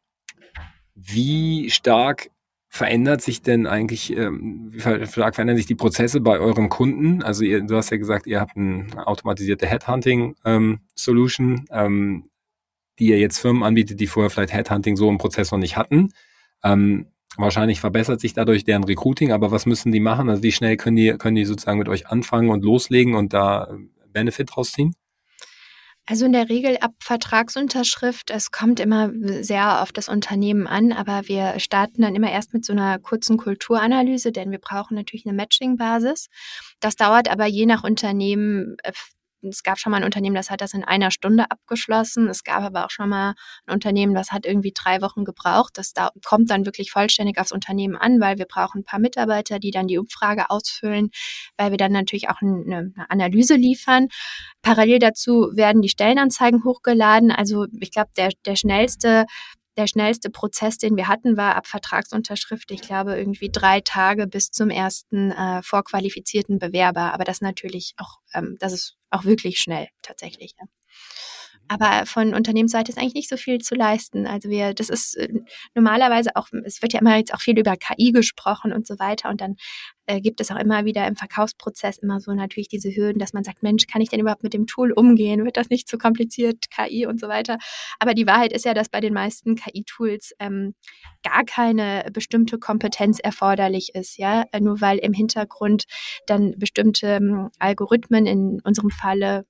wie stark verändert sich denn eigentlich, ähm, wie stark verändern sich die Prozesse bei euren Kunden? Also ihr, du hast ja gesagt, ihr habt eine automatisierte Headhunting-Solution, ähm, die ihr jetzt Firmen anbietet, die vorher vielleicht Headhunting so im Prozess noch nicht hatten. Ähm, Wahrscheinlich verbessert sich dadurch deren Recruiting, aber was müssen die machen? Also wie schnell können die, können die sozusagen mit euch anfangen und loslegen und da Benefit draus ziehen? Also in der Regel ab Vertragsunterschrift. Es kommt immer sehr auf das Unternehmen an, aber wir starten dann immer erst mit so einer kurzen Kulturanalyse, denn wir brauchen natürlich eine Matching-Basis. Das dauert aber je nach Unternehmen. Es gab schon mal ein Unternehmen, das hat das in einer Stunde abgeschlossen. Es gab aber auch schon mal ein Unternehmen, das hat irgendwie drei Wochen gebraucht. Das da kommt dann wirklich vollständig aufs Unternehmen an, weil wir brauchen ein paar Mitarbeiter, die dann die Umfrage ausfüllen, weil wir dann natürlich auch eine, eine Analyse liefern. Parallel dazu werden die Stellenanzeigen hochgeladen. Also ich glaube, der, der schnellste Der schnellste Prozess, den wir hatten, war ab Vertragsunterschrift, ich glaube, irgendwie drei Tage bis zum ersten äh, vorqualifizierten Bewerber. Aber das natürlich auch, ähm, das ist auch wirklich schnell tatsächlich. Ja. Aber von Unternehmensseite ist eigentlich nicht so viel zu leisten. Also wir, das ist äh, normalerweise auch, es wird ja immer jetzt auch viel über K I gesprochen und so weiter. Und dann äh, gibt es auch immer wieder im Verkaufsprozess immer so natürlich diese Hürden, dass man sagt, Mensch, kann ich denn überhaupt mit dem Tool umgehen? Wird das nicht zu kompliziert? K I und so weiter. Aber die Wahrheit ist ja, dass bei den meisten K I-Tools ähm, gar keine bestimmte Kompetenz erforderlich ist, ja, nur weil im Hintergrund dann bestimmte ähm, Algorithmen, in unserem Falle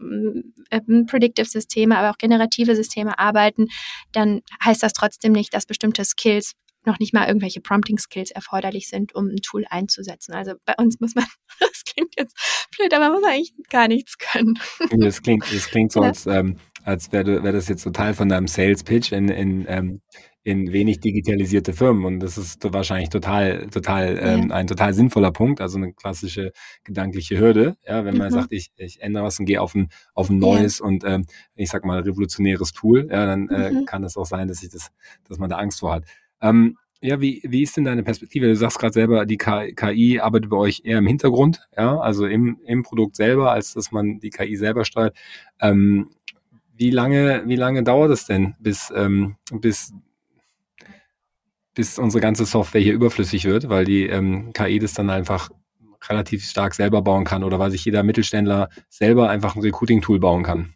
Predictive Systeme, aber auch generative Systeme arbeiten, dann heißt das trotzdem nicht, dass bestimmte Skills, noch nicht mal irgendwelche Prompting-Skills erforderlich sind, um ein Tool einzusetzen. Also bei uns muss man, das klingt jetzt blöd, aber man muss eigentlich gar nichts können. Das klingt, das klingt so, ja. als, ähm, als wäre wär das jetzt so Teil von deinem Sales-Pitch in, in, ähm, in wenig digitalisierte Firmen. Und das ist wahrscheinlich total, total ähm, ja. ein total sinnvoller Punkt, also eine klassische gedankliche Hürde. Ja, wenn man mhm. sagt, ich, ich ändere was und gehe auf ein, auf ein neues ja. und ähm, ich sag mal revolutionäres Tool, ja, dann äh, mhm. kann es auch sein, dass ich das, dass man da Angst vor hat. Ähm, ja, wie, wie ist denn deine Perspektive? Du sagst gerade selber, die K I arbeitet bei euch eher im Hintergrund, ja, also im, im Produkt selber, als dass man die K I selber steuert. Ähm, wie lange, wie lange dauert es denn, bis, ähm, bis bis unsere ganze Software hier überflüssig wird, weil die ähm, K I das dann einfach relativ stark selber bauen kann oder weil sich jeder Mittelständler selber einfach ein Recruiting-Tool bauen kann?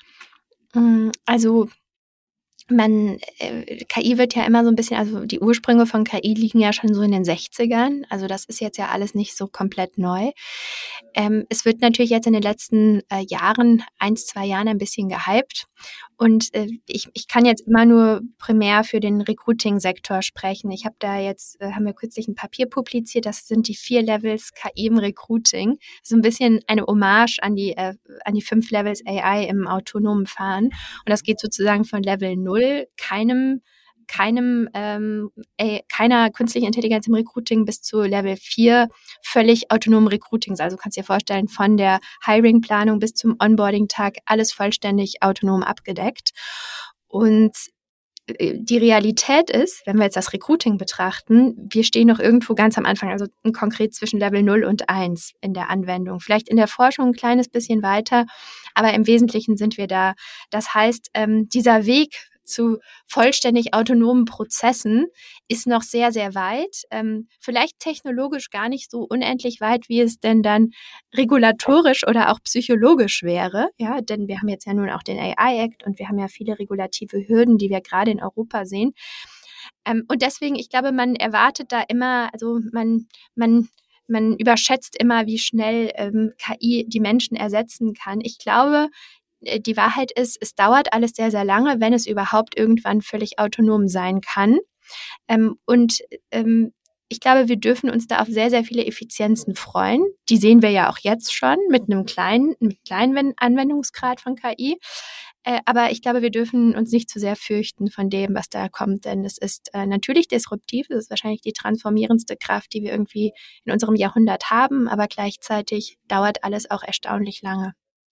Also man, äh, K I wird ja immer so ein bisschen, also die Ursprünge von K I liegen ja schon so in den sechzigern, also das ist jetzt ja alles nicht so komplett neu. Ähm, es wird natürlich jetzt in den letzten äh, Jahren, eins, zwei Jahren ein bisschen gehypt. Und äh, ich, ich kann jetzt immer nur primär für den Recruiting-Sektor sprechen. Ich habe da jetzt, äh, haben wir kürzlich ein Papier publiziert, das sind die vier Levels K I im Recruiting. So ein bisschen eine Hommage an die, äh, an die fünf Levels A I im autonomen Fahren. Und das geht sozusagen von Level null, keinem keinem ähm, äh, keiner künstlichen Intelligenz im Recruiting bis zu Level vier völlig autonomen Recruitings. Also du kannst dir vorstellen, von der Hiring-Planung bis zum Onboarding-Tag alles vollständig autonom abgedeckt. Und die Realität ist, wenn wir jetzt das Recruiting betrachten, wir stehen noch irgendwo ganz am Anfang, also konkret zwischen Level null und eins in der Anwendung. Vielleicht in der Forschung ein kleines bisschen weiter, aber im Wesentlichen sind wir da. Das heißt, ähm, dieser Weg zu vollständig autonomen Prozessen ist noch sehr, sehr weit. Ähm, vielleicht technologisch gar nicht so unendlich weit, wie es denn dann regulatorisch oder auch psychologisch wäre. Ja, denn wir haben jetzt ja nun auch den A I-Act und wir haben ja viele regulative Hürden, die wir gerade in Europa sehen. Ähm, und deswegen, ich glaube, man erwartet da immer, also man, man, man überschätzt immer, wie schnell ähm, K I die Menschen ersetzen kann. Ich glaube, die Wahrheit ist, es dauert alles sehr, sehr lange, wenn es überhaupt irgendwann völlig autonom sein kann. Ähm, und ähm, ich glaube, wir dürfen uns da auf sehr, sehr viele Effizienzen freuen. Die sehen wir ja auch jetzt schon mit einem kleinen, mit kleinen Anwendungsgrad von K I. Äh, aber ich glaube, wir dürfen uns nicht zu sehr fürchten von dem, was da kommt, denn es ist äh, natürlich disruptiv. Es ist wahrscheinlich die transformierendste Kraft, die wir irgendwie in unserem Jahrhundert haben, aber gleichzeitig dauert alles auch erstaunlich lange.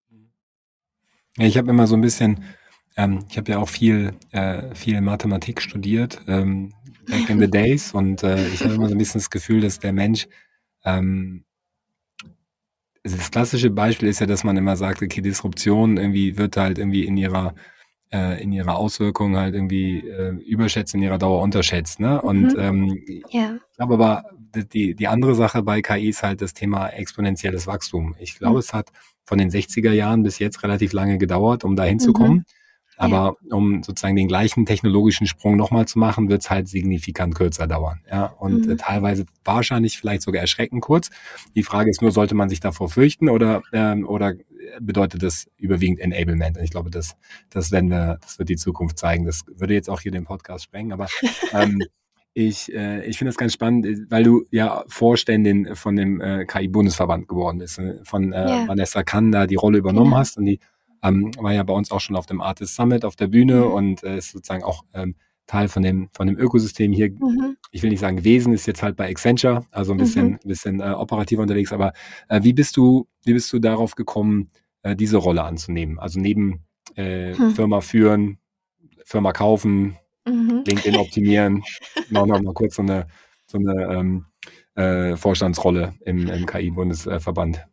Ja, ich habe immer so ein bisschen, ähm, ich habe ja auch viel, äh, viel Mathematik studiert, ähm, back in the days, und äh, ich habe immer so ein bisschen das Gefühl, dass der Mensch, ähm, also das klassische Beispiel ist ja, dass man immer sagt, okay, Disruption irgendwie wird halt irgendwie in ihrer äh, in ihrer Auswirkung halt irgendwie äh, überschätzt, in ihrer Dauer unterschätzt, ne? Und Mhm. ähm, Ja. ich glaube aber, die, die andere Sache bei K I ist halt das Thema exponentielles Wachstum. Ich glaube, Mhm. es hat von den sechziger Jahren bis jetzt relativ lange gedauert, um da hinzukommen. Mhm. Aber um sozusagen den gleichen technologischen Sprung nochmal zu machen, wird es halt signifikant kürzer dauern. Ja, und äh, Mhm. teilweise wahrscheinlich vielleicht sogar erschreckend kurz. Die Frage ist nur, sollte man sich davor fürchten oder ähm, oder bedeutet das überwiegend Enablement? Und ich glaube, das das werden wir, das wird die Zukunft zeigen. Das würde jetzt auch hier den Podcast sprengen, aber ähm, ich äh, ich finde das ganz spannend, äh, weil du ja Vorständin von dem äh, K I-Bundesverband geworden bist, äh, von äh, Ja, Vanessa Kann da die Rolle übernommen genau. hast, und die ähm, war ja bei uns auch schon auf dem Artist Summit auf der Bühne Mhm. und äh, ist sozusagen auch ähm, Teil von dem von dem Ökosystem hier. Mhm. Ich will nicht sagen gewesen, ist jetzt halt bei Accenture, also ein bisschen Mhm. ein bisschen äh, operativer unterwegs. Aber äh, wie bist du wie bist du darauf gekommen, äh, diese Rolle anzunehmen? Also neben äh, Hm. Firma führen, Firma kaufen, Mhm. LinkedIn optimieren, noch noch mal kurz so eine so eine ähm, äh, Vorstandsrolle im, im K I-Bundesverband.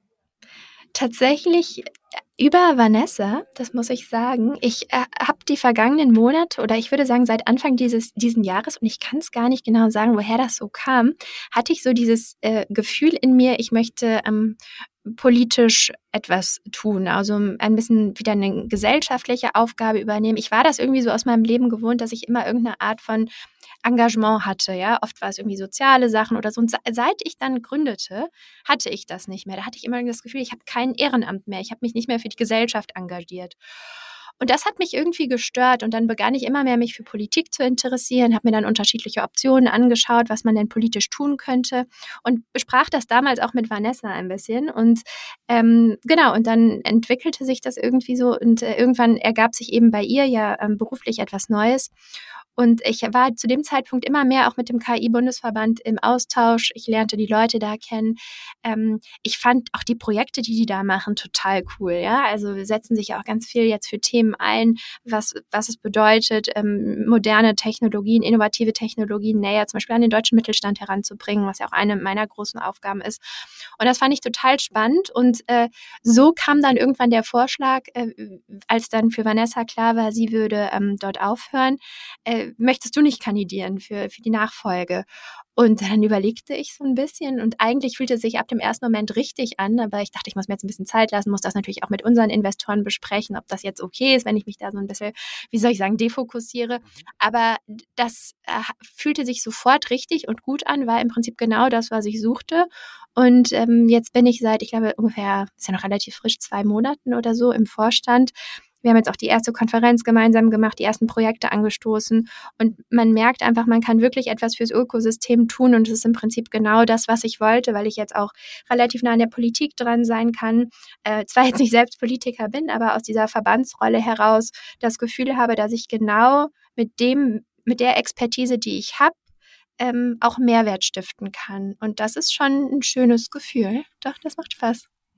Tatsächlich über Vanessa, das muss ich sagen. Ich äh, habe die vergangenen Monate oder ich würde sagen seit Anfang dieses diesen Jahres, und ich kann es gar nicht genau sagen, woher das so kam, hatte ich so dieses äh, Gefühl in mir, ich möchte ähm, politisch etwas tun, also ein bisschen wieder eine gesellschaftliche Aufgabe übernehmen. Ich war das irgendwie so aus meinem Leben gewohnt, dass ich immer irgendeine Art von Engagement hatte, ja. Oft war es irgendwie soziale Sachen oder so. Und seit ich dann gründete, hatte ich das nicht mehr. Da hatte ich immer das Gefühl, ich habe kein Ehrenamt mehr. Ich habe mich nicht mehr für die Gesellschaft engagiert. Und das hat mich irgendwie gestört. Und dann begann ich immer mehr, mich für Politik zu interessieren, habe mir dann unterschiedliche Optionen angeschaut, was man denn politisch tun könnte, und besprach das damals auch mit Vanessa ein bisschen. Und ähm, genau, und dann entwickelte sich das irgendwie so. Und äh, irgendwann ergab sich eben bei ihr ja ähm, beruflich etwas Neues. Und ich war zu dem Zeitpunkt immer mehr auch mit dem K I-Bundesverband im Austausch. Ich lernte die Leute da kennen. Ähm, ich fand auch die Projekte, die die da machen, total cool. Ja, also wir setzen sich ja auch ganz viel jetzt für Themen ein, was, was es bedeutet, ähm, moderne Technologien, innovative Technologien näher zum Beispiel an den deutschen Mittelstand heranzubringen, was ja auch eine meiner großen Aufgaben ist. Und das fand ich total spannend. Und äh, so kam dann irgendwann der Vorschlag, äh, als dann für Vanessa klar war, sie würde ähm, dort aufhören, äh, möchtest du nicht kandidieren für, für die Nachfolge? Und dann überlegte ich so ein bisschen, und eigentlich fühlte es sich ab dem ersten Moment richtig an, aber ich dachte, ich muss mir jetzt ein bisschen Zeit lassen, muss das natürlich auch mit unseren Investoren besprechen, ob das jetzt okay ist, wenn ich mich da so ein bisschen, wie soll ich sagen, defokussiere. Aber das äh, fühlte sich sofort richtig und gut an, war im Prinzip genau das, was ich suchte. Und ähm, jetzt bin ich seit, ich glaube, ungefähr, ist ja noch relativ frisch, zwei Monaten oder so im Vorstand. Wir haben jetzt auch die erste Konferenz gemeinsam gemacht, die ersten Projekte angestoßen, und man merkt einfach, man kann wirklich etwas fürs Ökosystem tun, und es ist im Prinzip genau das, was ich wollte, weil ich jetzt auch relativ nah an der Politik dran sein kann. Äh, zwar jetzt nicht selbst Politiker bin, aber aus dieser Verbandsrolle heraus das Gefühl habe, dass ich genau mit dem, mit der Expertise, die ich habe, ähm, auch Mehrwert stiften kann. Und das ist schon ein schönes Gefühl. Doch, das macht Spaß.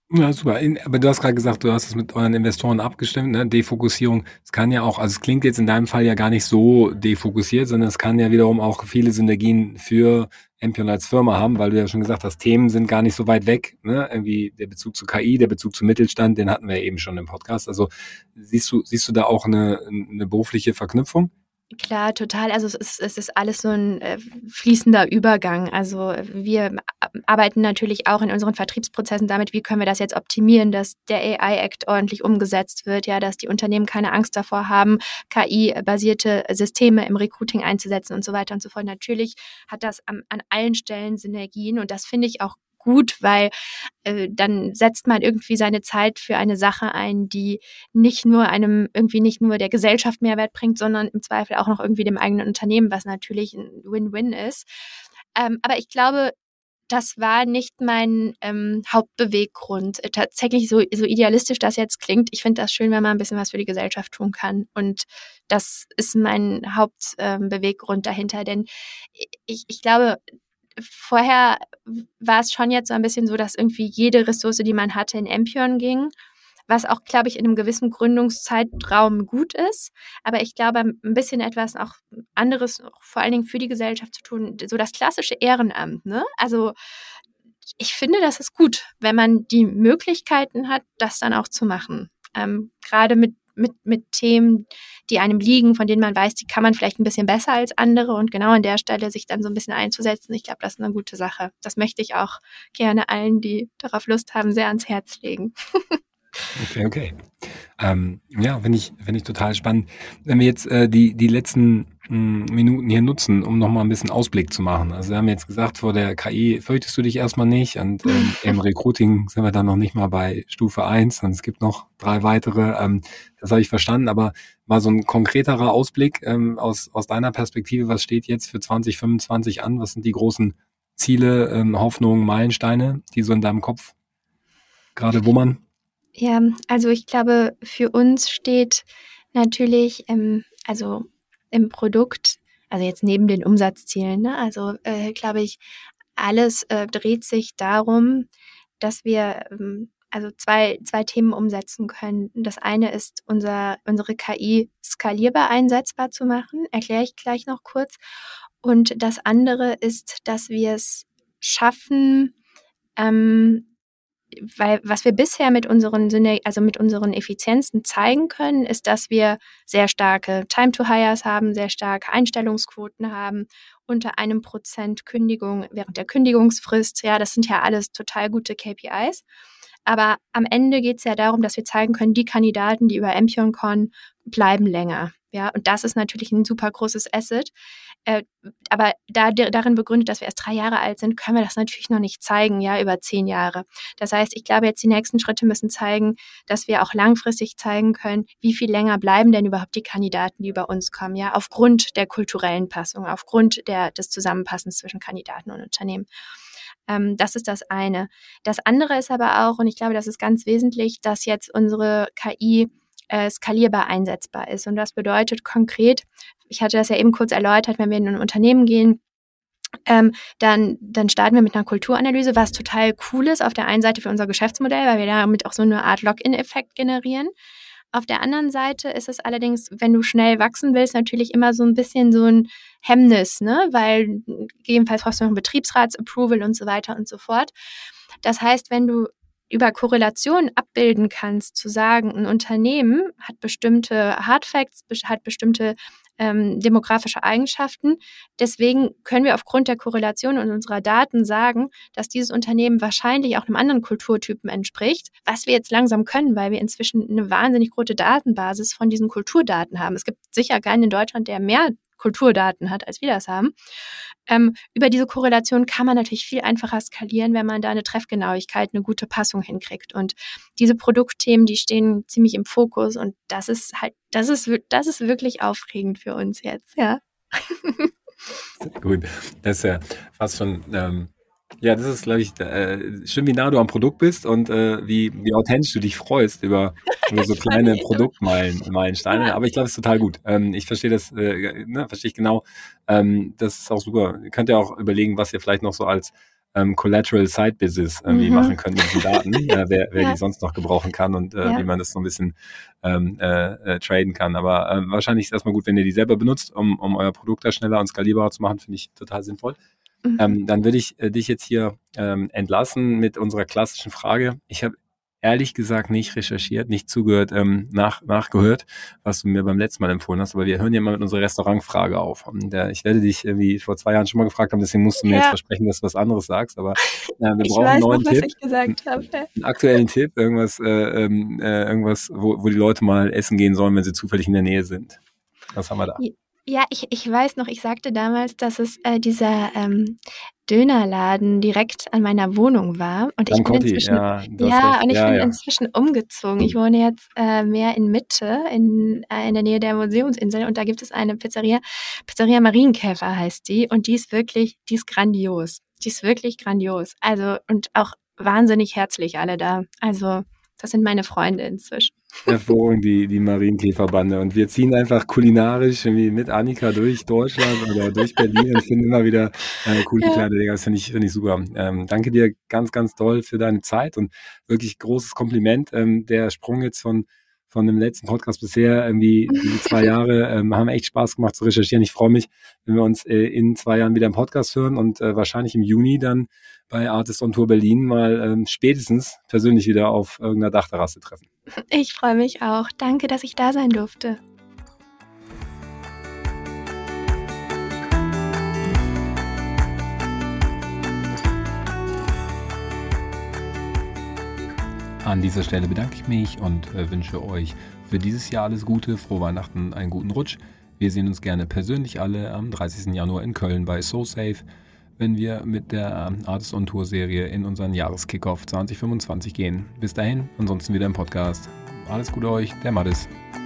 Ja, super. In, aber du hast gerade gesagt, du hast es mit euren Investoren abgestimmt, ne? Defokussierung. Es kann ja auch, also es klingt jetzt in deinem Fall ja gar nicht so defokussiert, sondern es kann ja wiederum auch viele Synergien für Ampion als Firma haben, weil du ja schon gesagt hast, Themen sind gar nicht so weit weg, ne? Irgendwie der Bezug zu K I, der Bezug zum Mittelstand, den hatten wir ja eben schon im Podcast. Also siehst du, siehst du da auch eine, eine berufliche Verknüpfung? Klar, total. Also es ist, es ist alles so ein äh, fließender Übergang. Also wir arbeiten natürlich auch in unseren Vertriebsprozessen damit, wie können wir das jetzt optimieren, dass der A I-Act ordentlich umgesetzt wird, ja, dass die Unternehmen keine Angst davor haben, K I-basierte Systeme im Recruiting einzusetzen und so weiter und so fort. Natürlich hat das an, an allen Stellen Synergien und das finde ich auch gut, weil äh, dann setzt man irgendwie seine Zeit für eine Sache ein, die nicht nur einem irgendwie nicht nur der Gesellschaft Mehrwert bringt, sondern im Zweifel auch noch irgendwie dem eigenen Unternehmen, was natürlich ein Win-Win ist. Ähm, aber ich glaube, das war nicht mein ähm, Hauptbeweggrund. Äh, tatsächlich so, so idealistisch das jetzt klingt, ich finde das schön, wenn man ein bisschen was für die Gesellschaft tun kann. Und das ist mein Hauptbeweggrund ähm, dahinter. Denn ich, ich glaube, vorher war es schon jetzt so ein bisschen so, dass irgendwie jede Ressource, die man hatte, in Ampion ging, was auch, glaube ich, in einem gewissen Gründungszeitraum gut ist. Aber ich glaube, ein bisschen etwas auch anderes, vor allen Dingen für die Gesellschaft zu tun, so das klassische Ehrenamt, ne? Also ich finde, das ist gut, wenn man die Möglichkeiten hat, das dann auch zu machen. Ähm, gerade mit Mit, mit Themen, die einem liegen, von denen man weiß, die kann man vielleicht ein bisschen besser als andere und genau an der Stelle sich dann so ein bisschen einzusetzen. Ich glaube, das ist eine gute Sache. Das möchte ich auch gerne allen, die darauf Lust haben, sehr ans Herz legen. Okay, okay. Ähm, ja, finde ich, finde ich total spannend. Wenn wir jetzt äh, die, die letzten mh, Minuten hier nutzen, um nochmal ein bisschen Ausblick zu machen. Also wir haben jetzt gesagt, vor der K I fürchtest du dich erstmal nicht und ähm, im Recruiting sind wir dann noch nicht mal bei Stufe eins und es gibt noch drei weitere. Ähm, das habe ich verstanden, aber mal so ein konkreterer Ausblick ähm, aus, aus deiner Perspektive. Was steht jetzt für zwanzig fünfundzwanzig an? Was sind die großen Ziele, ähm, Hoffnungen, Meilensteine, die so in deinem Kopf gerade wummern? Ja, also ich glaube, für uns steht natürlich, ähm, also im Produkt, also jetzt neben den Umsatzzielen, ne, also äh, glaube ich, alles äh, dreht sich darum, dass wir ähm, also zwei, zwei Themen umsetzen können. Das eine ist, unser, unsere K I skalierbar einsetzbar zu machen, erkläre ich gleich noch kurz. Und das andere ist, dass wir es schaffen, ähm, weil was wir bisher mit unseren Syner- also mit unseren Effizienzen zeigen können, ist, dass wir sehr starke Time-to-Hires haben, sehr starke Einstellungsquoten haben, unter einem Prozent Kündigung während der Kündigungsfrist. Ja, das sind ja alles total gute K P Is. Aber am Ende geht es ja darum, dass wir zeigen können, die Kandidaten, die über Ampion kommen, bleiben länger. Ja, und das ist natürlich ein super großes Asset. Äh, aber da, darin begründet, dass wir erst drei Jahre alt sind, können wir das natürlich noch nicht zeigen, ja, über zehn Jahre. Das heißt, ich glaube, jetzt die nächsten Schritte müssen zeigen, dass wir auch langfristig zeigen können, wie viel länger bleiben denn überhaupt die Kandidaten, die über uns kommen, ja, aufgrund der kulturellen Passung, aufgrund der, des Zusammenpassens zwischen Kandidaten und Unternehmen. Ähm, das ist das eine. Das andere ist aber auch, und ich glaube, das ist ganz wesentlich, dass jetzt unsere K I äh, skalierbar einsetzbar ist. Und das bedeutet konkret, ich hatte das ja eben kurz erläutert, wenn wir in ein Unternehmen gehen, ähm, dann, dann starten wir mit einer Kulturanalyse, was total cool ist auf der einen Seite für unser Geschäftsmodell, weil wir damit auch so eine Art Login-Effekt generieren. Auf der anderen Seite ist es allerdings, wenn du schnell wachsen willst, natürlich immer so ein bisschen so ein Hemmnis, ne? Weil gegebenenfalls brauchst du noch ein Betriebsrats-Approval und so weiter und so fort. Das heißt, wenn du über Korrelation abbilden kannst, zu sagen, ein Unternehmen hat bestimmte Hardfacts, hat bestimmte ähm, demografische Eigenschaften. Deswegen können wir aufgrund der Korrelation und unserer Daten sagen, dass dieses Unternehmen wahrscheinlich auch einem anderen Kulturtypen entspricht, was wir jetzt langsam können, weil wir inzwischen eine wahnsinnig große Datenbasis von diesen Kulturdaten haben. Es gibt sicher keinen in Deutschland, der mehr Kulturdaten hat, als wir das haben. Ähm, über diese Korrelation kann man natürlich viel einfacher skalieren, wenn man da eine Treffgenauigkeit, eine gute Passung hinkriegt. Und diese Produktthemen, die stehen ziemlich im Fokus und das ist halt, das ist, das ist wirklich aufregend für uns jetzt, ja. Gut, das ist ja fast schon, ähm, ja, das ist, glaube ich, äh, schön, wie nah du am Produkt bist und äh, wie, wie authentisch du dich freust über, über so kleine Produktmeilensteine. Ja. Aber ich glaube, es ist total gut. Ähm, ich verstehe das, äh, ne, verstehe ich genau. Ähm, das ist auch super. Ihr könnt ja auch überlegen, was ihr vielleicht noch so als ähm, Collateral Side Business irgendwie Mhm. machen können mit diesen Daten, äh, wer, wer Ja. die sonst noch gebrauchen kann und äh, Ja. wie man das so ein bisschen ähm, äh, äh, traden kann. Aber äh, wahrscheinlich ist es erstmal gut, wenn ihr die selber benutzt, um, um euer Produkt da schneller und skalierbarer zu machen, finde ich total sinnvoll. Mhm. Ähm, dann würde ich äh, dich jetzt hier ähm, entlassen mit unserer klassischen Frage. Ich habe ehrlich gesagt nicht recherchiert, nicht zugehört, ähm, nach, nachgehört, was du mir beim letzten Mal empfohlen hast, aber wir hören ja mal mit unserer Restaurantfrage auf. Und äh, ich werde dich irgendwie vor zwei Jahren schon mal gefragt haben, deswegen musst du mir Ja. jetzt versprechen, dass du was anderes sagst, aber äh, wir Ich brauchen weiß einen noch, neuen was Tipp, ich gesagt habe. einen aktuellen Tipp, irgendwas, äh, ähm, äh, irgendwas, wo, wo die Leute mal essen gehen sollen, wenn sie zufällig in der Nähe sind. Was haben wir da? Ja, ich, ich weiß noch, ich sagte damals, dass es äh, dieser ähm, Dönerladen direkt an meiner Wohnung war. Und ich bin Conti, inzwischen, ja, du hast ja, recht. und ich ja, bin ja. inzwischen umgezogen. Ich wohne jetzt äh, mehr in Mitte, in, äh, in der Nähe der Museumsinsel. Und da gibt es eine Pizzeria, Pizzeria Marienkäfer heißt die. Und die ist wirklich, die ist grandios. Die ist wirklich grandios. Also, und auch wahnsinnig herzlich alle da. Also, das sind meine Freunde inzwischen. Hervorragend, die, die Marienkäferbande. Und wir ziehen einfach kulinarisch irgendwie mit Annika durch Deutschland oder durch Berlin und finden immer wieder äh, coole Ja. kleine Dinge. Das finde ich, finde ich super. Ähm, danke dir ganz, ganz doll für deine Zeit und wirklich großes Kompliment. Ähm, der Sprung jetzt von, von dem letzten Podcast bisher, irgendwie diese zwei Jahre, ähm, haben echt Spaß gemacht zu recherchieren. Ich freue mich, wenn wir uns äh, in zwei Jahren wieder im Podcast hören und äh, wahrscheinlich im Juni dann bei Artist on Tour Berlin mal ähm, spätestens persönlich wieder auf irgendeiner Dachterrasse treffen. Ich freue mich auch. Danke, dass ich da sein durfte. An dieser Stelle bedanke ich mich und äh, wünsche euch für dieses Jahr alles Gute, frohe Weihnachten, einen guten Rutsch. Wir sehen uns gerne persönlich alle am dreißigsten Januar in Köln bei SoSafe, wenn wir mit der ähm, Artist on Tour Serie in unseren Jahreskickoff zwanzig fünfundzwanzig gehen. Bis dahin, ansonsten wieder im Podcast. Alles Gute euch, der Mattes.